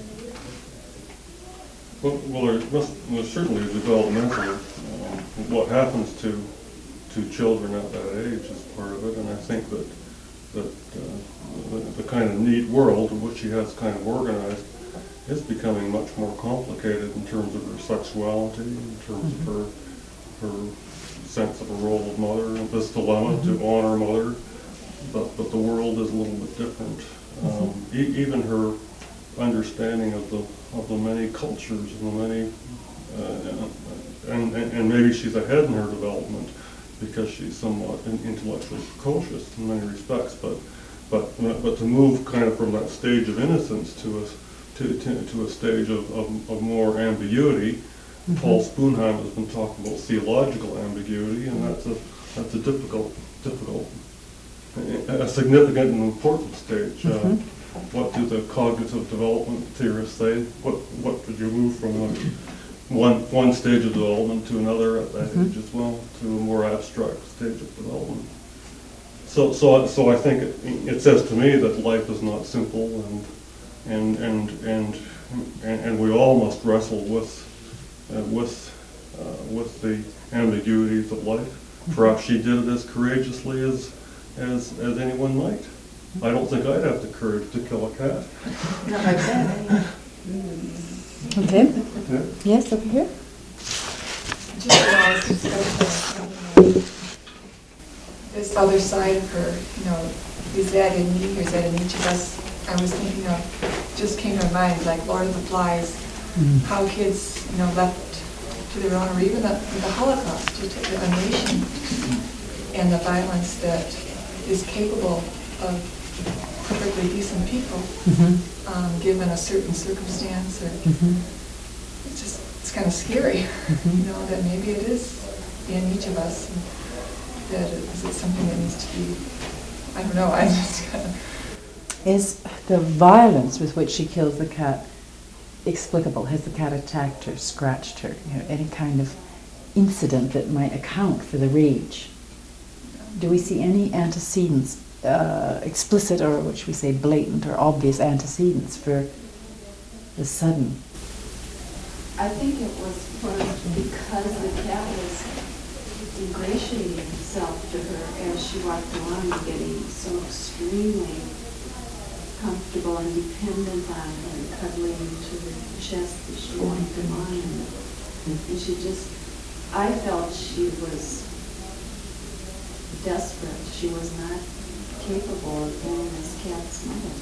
Well, well there must, well, certainly developmental. Um, what happens to to children at that age is part of it, and I think that that uh, the, the kind of neat world in which she has kind of organized is becoming much more complicated in terms of her sexuality, in terms of her her sense of a role of mother, and this dilemma mm-hmm. to honor mother, but but the world is a little bit different. Um, mm-hmm. e- even her understanding of the of the many cultures and the many, uh, and, and and maybe she's ahead in her development because she's somewhat intellectually precocious in many respects, but but but to move kind of from that stage of innocence to a to to, to a stage of, of, of more ambiguity. Mm-hmm. Paul Spoonheim has been talking about theological ambiguity, and that's a that's a difficult difficult a significant and important stage. Mm-hmm. Uh, what do the cognitive development theorists say? What what did you move from one one, one stage of development to another at that mm-hmm. age as well, to a more abstract stage of development? So so so I think it, it says to me that life is not simple, and and and and and, and we all must wrestle with uh, with uh, with the ambiguities of life. Mm-hmm. Perhaps she did it as courageously as as as anyone might. I don't think I'd have the courage to kill a cat. Not like that. Okay. Yeah. Yes, over here. Just when I was discussing, you know, this other side of her, you know, is that in me or is that in each of us? I was thinking of, just came to my mind, like Lord of the Flies, mm. how kids, you know, left to their own, or even the, the Holocaust, just a nation, and the violence that is capable of perfectly decent people, mm-hmm. um, given a certain circumstance, or mm-hmm. it's just, it's kind of scary, mm-hmm. you know, that maybe it is in each of us, and that it, is it something that needs to be, I don't know, I just kind of... Is the violence with which she kills the cat explicable? Has the cat attacked her, scratched her, you know, any kind of incident that might account for the rage? Do we see any antecedents, Uh, explicit, or what should we say, blatant or obvious antecedents for the sudden? I think it was because the cat was ingratiating himself to her as she walked along, getting so extremely comfortable and dependent on her, cuddling to her chest as she walked along, and, and she just, I felt she was desperate. She was not capable of being this cat's mother.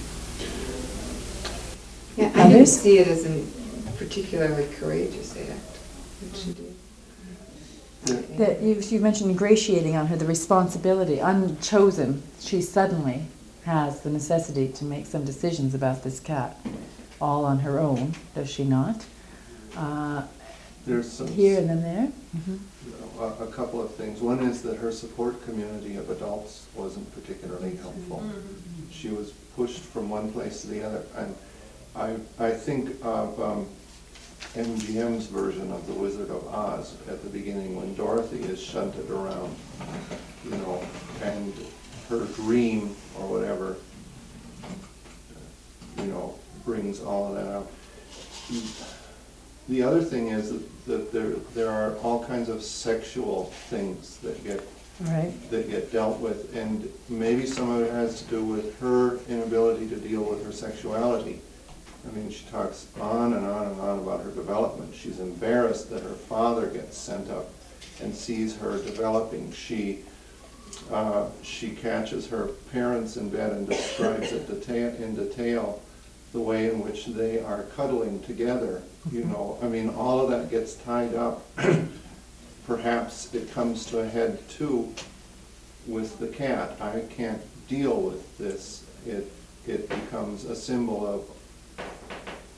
Yeah, I didn't see it as a particularly courageous act that she did. Okay. That you, you mentioned ingratiating on her, the responsibility, unchosen. She suddenly has the necessity to make some decisions about this cat, all on her own, does she not? Uh, There's some here and then there. Mm-hmm. A, a couple of things. One is that her support community of adults wasn't particularly helpful. Mm-hmm. She was pushed from one place to the other. And I, I think of um, M G M's version of The Wizard of Oz at the beginning, when Dorothy is shunted around, you know, and her dream or whatever, you know, brings all of that out. The other thing is that, that there there are all kinds of sexual things that get right. that get dealt with, and maybe some of it has to do with her inability to deal with her sexuality. I mean, she talks on and on and on about her development. She's embarrassed that her father gets sent up and sees her developing. She uh, she catches her parents in bed and describes it detail, in detail the way in which they are cuddling together. You know, I mean, all of that gets tied up. Perhaps it comes to a head too with the cat. I can't deal with this. It it becomes a symbol of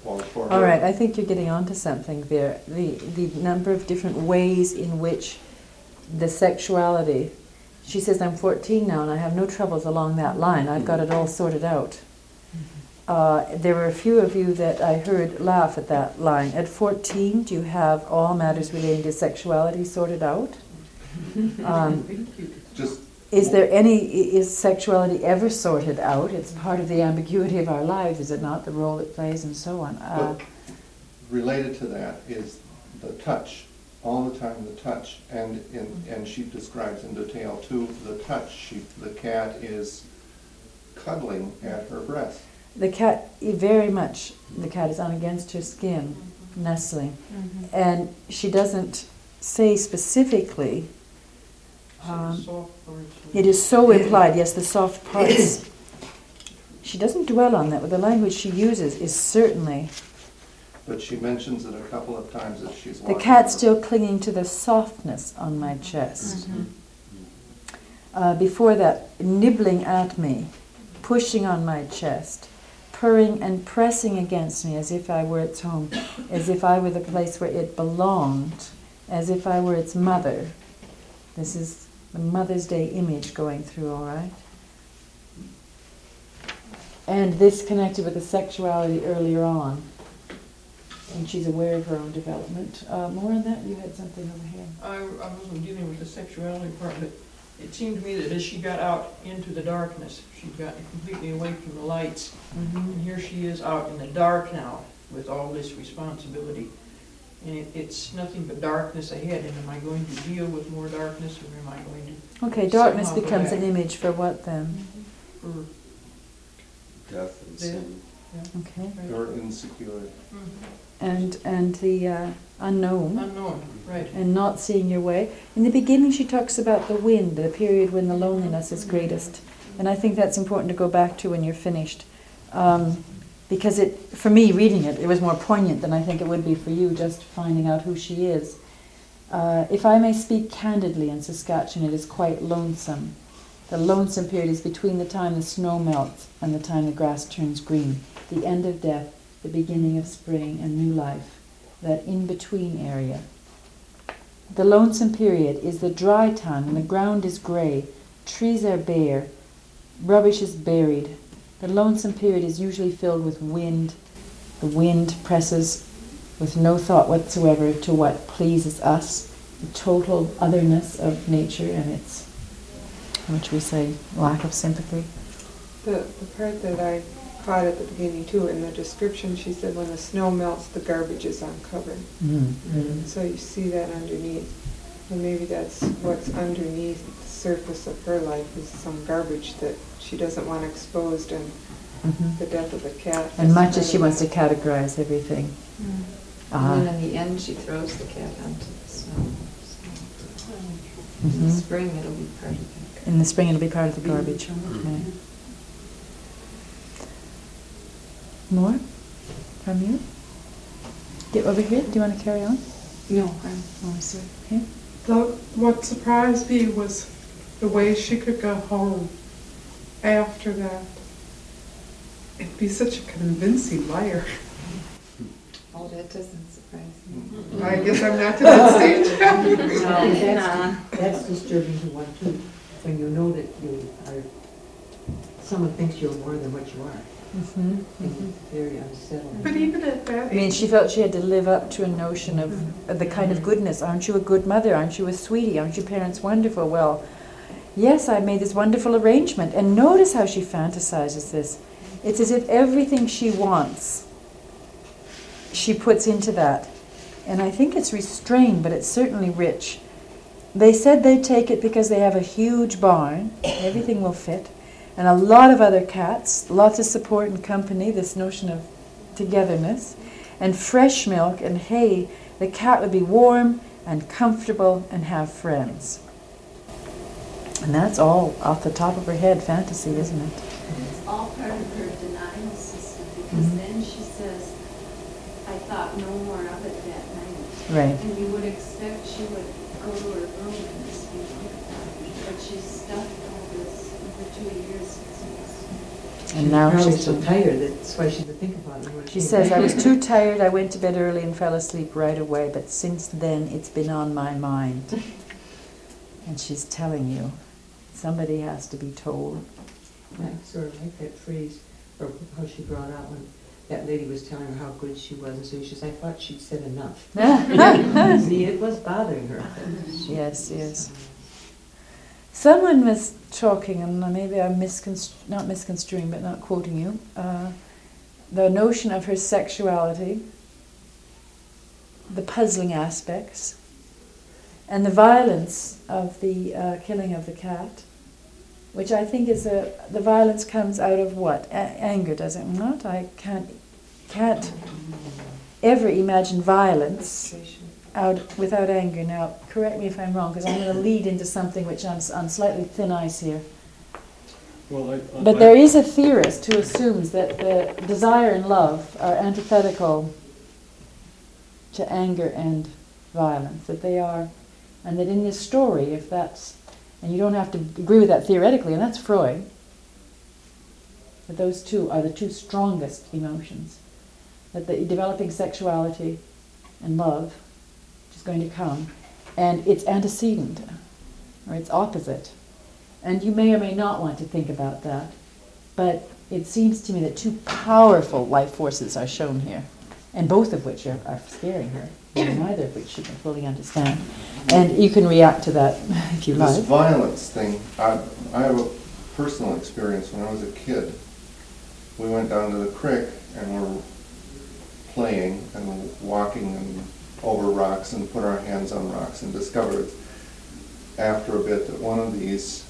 all for her. All right, I think you're getting onto something there. The, the number of different ways in which the sexuality, she says, I'm fourteen now and I have no troubles along that line. I've got it all sorted out. Uh, there were a few of you that I heard laugh at that line. At fourteen, do you have all matters relating to sexuality sorted out? Um, Just, is there any, i- is sexuality ever sorted out? It's part of the ambiguity of our lives, is it not? The role it plays and so on. Uh, but related to that is the touch, all the time the touch, and, in, and she describes in detail too, the touch. She, the cat is cuddling at her breast. The cat, eh, very much, the cat is on against her skin, nestling. And she doesn't say specifically, um, Soft parts. it is so implied, yes, the soft parts. She doesn't dwell on that, but the language she uses is certainly, But she mentions it a couple of times as she's the walking. cat's her. still clinging to the softness on my chest. Uh, before that, nibbling at me, pushing on my chest, purring and pressing against me as if I were its home, as if I were the place where it belonged, as if I were its mother. This is the Mother's Day image going through, all right? And this connected with the sexuality earlier on. And she's aware of her own development. Uh, more on that? You had something over here. I, I wasn't dealing with the sexuality part, but it seemed to me that as she got out into the darkness, she'd gotten completely away from the lights. And here she is out in the dark now with all this responsibility. And it, it's nothing but darkness ahead. And am I going to deal with more darkness, or am I going to, Okay, darkness Somehow becomes back. an image for what then? for, Death and sin. Okay. Her insecurity. And and the uh, unknown, unknown, right? and not seeing your way. In the beginning she talks about the wind, the period when the loneliness is greatest. And I think that's important to go back to when you're finished. Um, because it, for me, reading it, it was more poignant than I think it would be for you, just finding out who she is. Uh, if I may speak candidly, in Saskatchewan it is quite lonesome. The lonesome period is between the time the snow melts and the time the grass turns green. The end of death, the beginning of spring and new life. That in-between area. The lonesome period is the dry time when the ground is grey, trees are bare, rubbish is buried. The lonesome period is usually filled with wind. The wind presses with no thought whatsoever to what pleases us, the total otherness of nature and its, how much we say, lack of sympathy. The, the part that I caught at the beginning too, in the description, she said when the snow melts, the garbage is uncovered. Mm-hmm. So you see that underneath. And maybe that's what's underneath the surface of her life, is some garbage that she doesn't want exposed, and Mm-hmm. the death of the cat. And is much part as she of wants to that. categorize everything. Mm. Uh-huh. And then in the end, she throws the cat onto the snow. So in Mhm. the spring, it'll be part of that. In the spring, it'll be part of the garbage. Okay. More from you? Get over here. Do you want to carry on? No, I'm, Oh, sorry. Here. The, what surprised me was the way she could go home after that. And be such a convincing liar. oh, that doesn't surprise me. I guess I'm not to that stage. That's, that's disturbing to one too, when you know that you are, someone thinks you're more than what you are. Mm-hmm. And it's very unsettling. But even at that I mean, age, she felt she had to live up to a notion of, of the kind of goodness. Aren't you a good mother? Aren't you a sweetie? Aren't your parents wonderful? Well, yes, I made this wonderful arrangement. And notice how she fantasizes this. It's as if everything she wants, she puts into that. And I think it's restrained, but it's certainly rich. They said they'd take it because they have a huge barn. Everything will fit. And a lot of other cats, lots of support and company, this notion of togetherness, and fresh milk and hay. The cat would be warm and comfortable and have friends. And that's all off the top of her head fantasy, isn't it? It's all part of her denial system, because Mhm. then she says, I thought no more of it that night. Right. And you would expect she would go to her room and speak with them, but she's stuffed all this over two years. It's- And now Probably she's so tired, that's why she didn't think about it. when She came says, back. I was too tired, I went to bed early and fell asleep right away, but since then it's been on my mind. And she's telling you, somebody has to be told. I sort of like that phrase, or how she brought out when that lady was telling her how good she was, and so she says, I thought she'd said enough. See, it was bothering her. Yes, yes. Someone was talking, and maybe I'm misconstru- not misconstruing, but not quoting you, uh, the notion of her sexuality, the puzzling aspects, and the violence of the uh, killing of the cat, which I think is a, the violence comes out of what? A- anger, does it not? I can't, can't ever imagine violence out without anger. Now, correct me if I'm wrong, because I'm going to lead into something which I'm s- on slightly thin ice here. Well, I, I, But there is a theorist who assumes that the desire and love are antithetical to anger and violence, that they are, and that in this story, if that's, and you don't have to agree with that theoretically, and that's Freud, that those two are the two strongest emotions, that the developing sexuality and love is going to come, and it's antecedent, or it's opposite. And you may or may not want to think about that, but it seems to me that two powerful life forces are shown here, and both of which are, are scaring her, and neither of which she can fully understand. And you can react to that if you This like. violence thing, I, I have a personal experience. When I was a kid, we went down to the creek and were playing and walking and over rocks and put our hands on rocks and discovered after a bit that one of these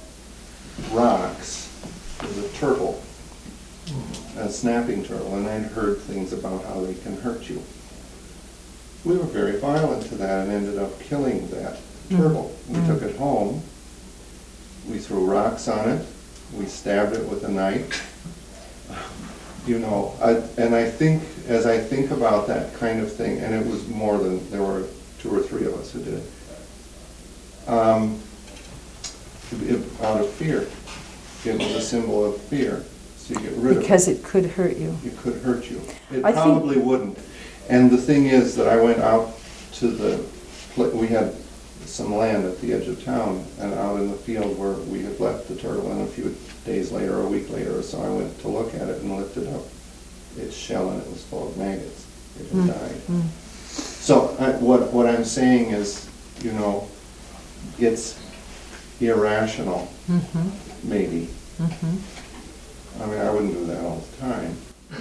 rocks was a turtle, a snapping turtle, and I'd heard things about how they can hurt you. We were very violent to that and ended up killing that turtle. We Mm. took it home, we threw rocks on it, we stabbed it with a knife. You know, I, and I think, as I think about that kind of thing, and it was more than, there were two or three of us who did it, um, it, out of fear. It was a symbol of fear, so you get rid of it. Because it could hurt you. It could hurt you. It I think- probably wouldn't. And the thing is that I went out to the, pla- we had some land at the edge of town, and out in the field where we had left the turtle, and a few days later, or a week later or so, I went to look at it and lifted up its shell, and it was full of maggots. It had Mm. died. Mm. So I, what, what I'm saying is, you know, it's irrational, Mhm. maybe. Mhm. I mean, I wouldn't do that all the time.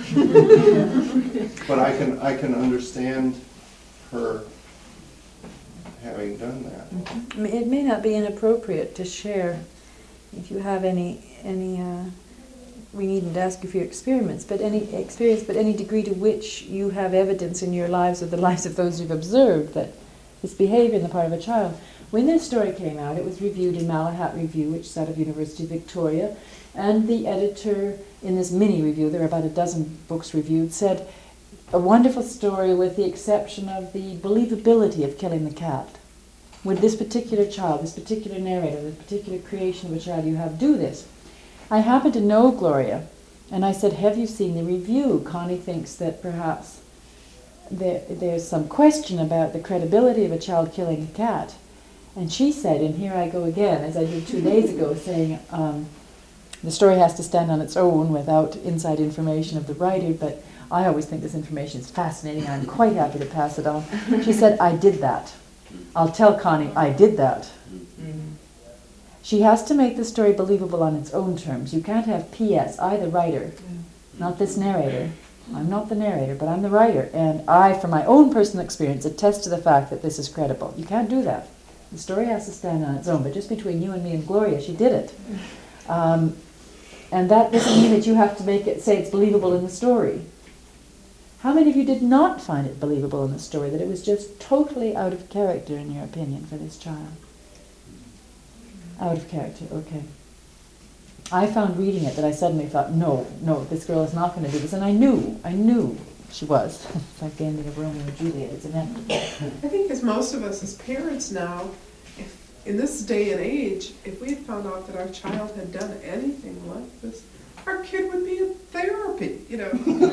But I can, I can understand her having done that. Mhm. I mean, it may not be inappropriate to share, if you have any, any, uh, we needn't ask you for your experiments, but any experience, but any degree to which you have evidence in your lives or the lives of those you've observed that this behavior on the part of a child. When this story came out, it was reviewed in Malahat Review, which is out of University of Victoria, and the editor in this mini review, there are about a dozen books reviewed, said, a wonderful story with the exception of the believability of killing the cat. Would this particular child, this particular narrator, this particular creation of a child you have do this? I happen to know Gloria, and I said, have you seen the review? Connie thinks that perhaps there, there's some question about the credibility of a child killing a cat. And she said, and here I go again, as I did two days ago, saying um, the story has to stand on its own without inside information of the writer, but I always think this information is fascinating, and I'm quite happy to pass it on. She said, I did that. I'll tell Connie, I did that. She has to make the story believable on its own terms. You can't have P S, I the writer, not this narrator. I'm not the narrator, but I'm the writer, and I, from my own personal experience, attest to the fact that this is credible. You can't do that. The story has to stand on its own, but just between you and me and Gloria, she did it. Um, and that doesn't mean that you have to make it say it's believable in the story. How many of you did not find it believable in the story, that it was just totally out of character, in your opinion, for this child? Out of character, okay. I found reading it that I suddenly thought, no, no, this girl is not going to do this. And I knew, I knew she was. It's like the ending of Romeo and Juliet, it's inevitable. I think as most of us as parents now, if in this day and age, if we had found out that our child had done anything like this, our kid would be in therapy, you know.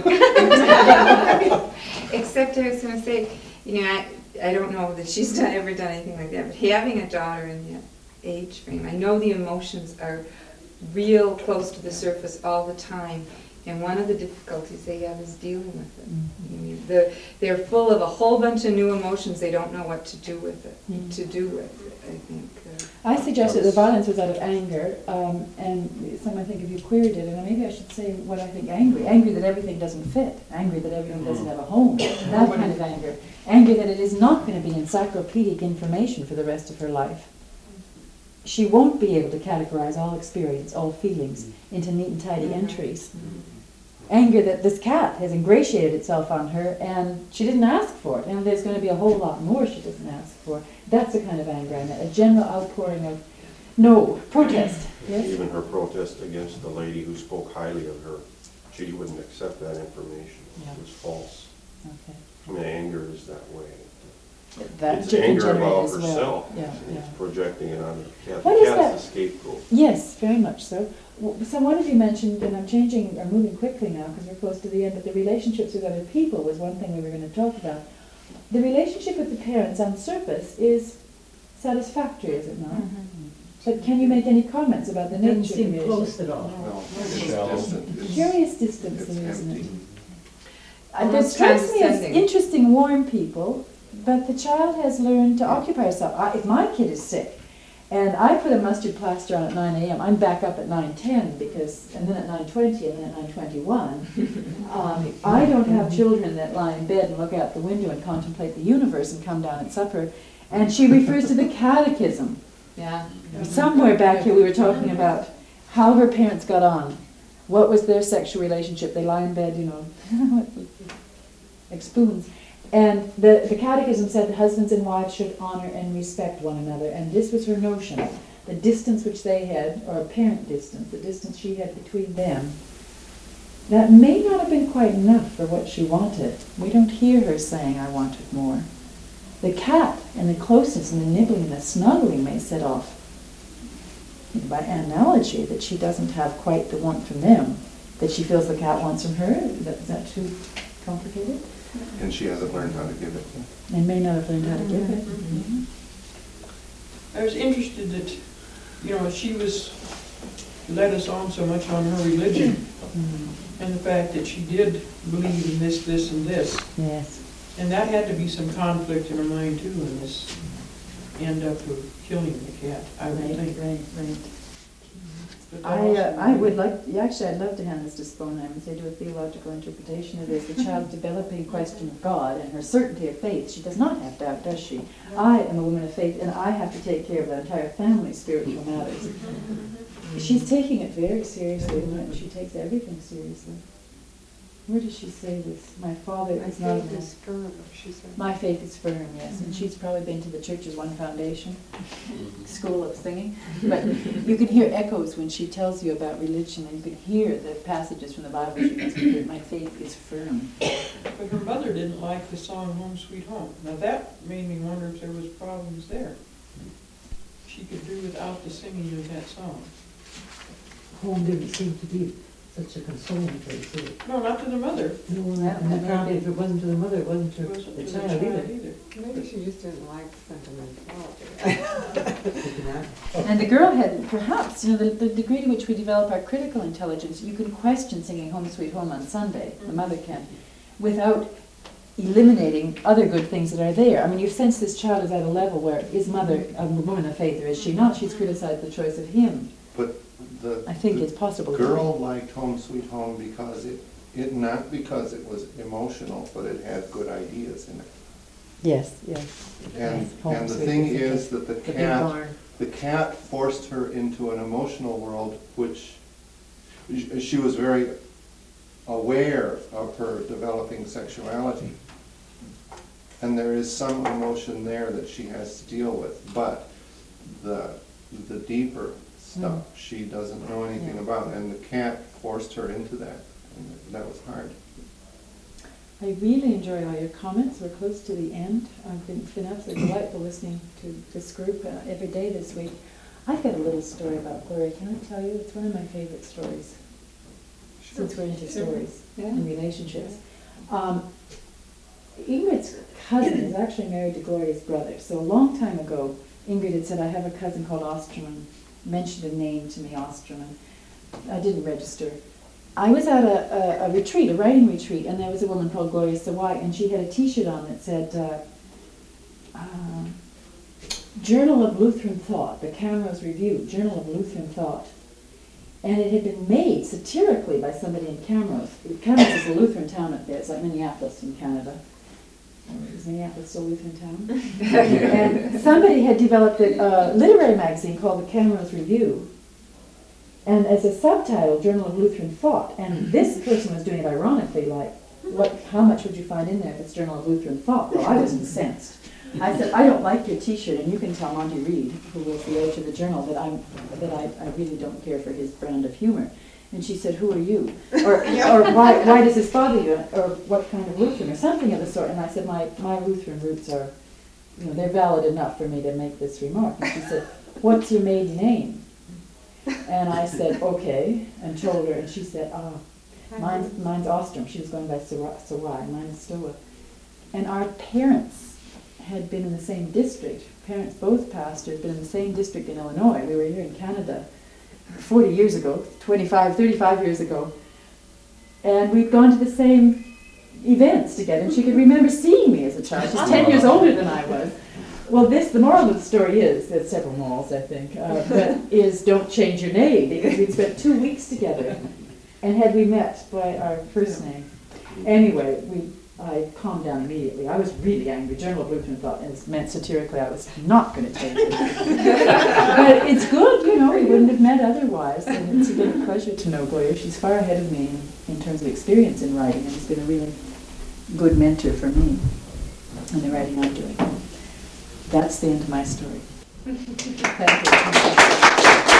Except I was gonna say, you know, I, I don't know that she's done, ever done anything like that, but having a daughter in that age frame, I know the emotions are real close to the surface all the time, and one of the difficulties they have is dealing with it. Mm-hmm. I mean, the, they're full of a whole bunch of new emotions, they don't know what to do with it, Mm. to do with it, I think. uh, I suggested the violence was out of anger, um, and some I think if you queried it, and maybe I should say what I think angry. Angry that everything doesn't fit. Angry that everything doesn't have a home. That kind of anger. Angry that it is not going to be encyclopedic information for the rest of her life. She won't be able to categorize all experience, all feelings, into neat and tidy entries. Anger that this cat has ingratiated itself on her and she didn't ask for it. And there's going to be a whole lot more she doesn't ask for. That's the kind of anger I meant. A general outpouring of no protest. Yes? Even her protest against the lady who spoke highly of her, she wouldn't accept that information. Yeah. It was false. Okay. I mean, anger is that way. That It's she can anger generate about as well. herself. Yeah, and yeah. It's projecting it onto the cat. What The is cat's that? the scapegoat. Yes, very much so. W- So one of you mentioned, and I'm changing, or moving quickly now because we're close to the end, but the relationships with other people was one thing we were going to talk about. The relationship with the parents on surface is satisfactory, is it not? But can you make any comments about the It doesn't nature of seem the close relationship? at all. No, it's Shallow. distant. It's- Curious distance It's there, isn't it? empty. Uh, That Almost strikes me as condescending. interesting, warm people, but the child has learned to occupy herself. I, if my kid is sick, and I put a mustard plaster on at nine a.m., I'm back up at nine ten, because, and then at nine twenty, and then at nine twenty-one. Um, I don't have children that lie in bed and look out the window and contemplate the universe and come down at supper. And she refers to the catechism. Yeah. Somewhere back here we were talking about how her parents got on. What was their sexual relationship? They lie in bed, you know, like spoons. And the, the catechism said that husbands and wives should honor and respect one another. And this was her notion. The distance which they had, or apparent distance, the distance she had between them, that may not have been quite enough for what she wanted. We don't hear her saying, I wanted more. The cat and the closeness and the nibbling and the snuggling may set off, by analogy, that she doesn't have quite the want from them that she feels the cat wants from her. Is that, is that too complicated? And she hasn't learned how to give it. And may not have learned how to give it. Mhm. I was interested that, you know, she was, led us on so much on her religion, Mm. and the fact that she did believe in this, this, and this. Yes. And that had to be some conflict in her mind too, in this end up of killing the cat, I would Right, think. right, right. But that I, also- uh, I would like, yeah, actually, I'd love to hand this to Sponheim and say, do a theological interpretation of this. The child's developing question of God and her certainty of faith. She does not have doubt, does she? I am a woman of faith, and I have to take care of the entire family's spiritual matters. She's taking it very seriously, and she takes everything seriously. Where does she say this? My father My is not a faith man. is firm, she said. My faith is firm, yes, and she's probably been to the Church's One Foundation School of Singing. But you can hear echoes when she tells you about religion, and you can hear the passages from the Bible she must be hearing. My faith is firm. But her mother didn't like the song Home Sweet Home. Now that made me wonder if there was problems there. She could do without the singing of that song. Home didn't seem to be such a consoling place, did it? No, not to the mother. No, and That and might probably be- if it wasn't to the mother, it wasn't to It wasn't the to the child child either. either. Maybe she just didn't like sentimentality. Maybe not. And the girl had, perhaps, you know, the, the degree to which we develop our critical intelligence, you can question singing Home Sweet Home on Sunday, the mother can, without eliminating other good things that are there. I mean, you sense this child is at a level where, is mother a woman of faith, or is she not? She's criticized the choice of him. But the. I think the it's possible. Girl liked Home Sweet Home because it, it, not because it was emotional, but it had good ideas in it. Yes, yes. And, Yes, Home and the Sweet thing is the- is that the the big cat, barn. the cat forced her into an emotional world which, sh- she was very aware of her developing sexuality. And there is some emotion there that she has to deal with, but the, the deeper stuff, she doesn't know anything Yeah. about, and the cat forced her into that, and that was hard. I really enjoy all your comments. We're close to the end. I've been, it's been absolutely delightful listening to this group uh, every day this week. I've got a little story about Gloria. Can I tell you? It's one of my favorite stories. since we're into stories Yeah. and relationships. Um, Ingrid's cousin is actually married to Gloria's brother. So a long time ago, Ingrid had said, I have a cousin called Osterman, mentioned a name to me, Osterman. I didn't register. I was at a, a, a retreat, a writing retreat, and there was a woman called Gloria Sawai, and she had a T-shirt on that said, uh, uh, Journal of Lutheran Thought, the Camrose Review, Journal of Lutheran Thought. And it had been made satirically by somebody in Camrose. Camrose is a Lutheran town up there. It's like Minneapolis in Canada. Is Minneapolis still a Lutheran town? And somebody had developed a uh, literary magazine called the Camrose Review. And as a subtitle, Journal of Lutheran Thought. And this person was doing it ironically, like, what? How much would you find in there if it's Journal of Lutheran Thought? Well, I was incensed. I said, I don't like your T-shirt, and you can tell Monty Reed, who was the editor of the Journal, that I'm that I, I really don't care for his brand of humor. And she said, who are you? Or, or why, why does this bother you? Or what kind of Lutheran? Or something of the sort. And I said, my, my Lutheran roots are, you know, they're valid enough for me to make this remark. And she said, what's your maiden name? And I said, okay, and told her, and she said, oh, mine's, mine's Ostrom. She was going by Sawai, mine's Stoa. And our parents had been in the same district. Parents, both pastors, been in the same district in Illinois. We were here in Canada forty years ago, twenty-five, thirty-five years ago. And we'd gone to the same events together, and she could remember seeing me as a child. She's ten years older than I was. Well, this, the moral of the story is, there's several morals, I think, uh, but is don't change your name, because we'd spent two weeks together. And had we met by our first name. Anyway, we I calmed down immediately. I was really angry. Journal of Lutheran Thought, and it's meant satirically, I was not going to take it. But it's good, you know, we wouldn't have met otherwise. And it's been a pleasure to know Gloria. She's far ahead of me in, in terms of experience in writing, and has been a really good mentor for me in the writing I'm doing. That's the end of my story. Thank you.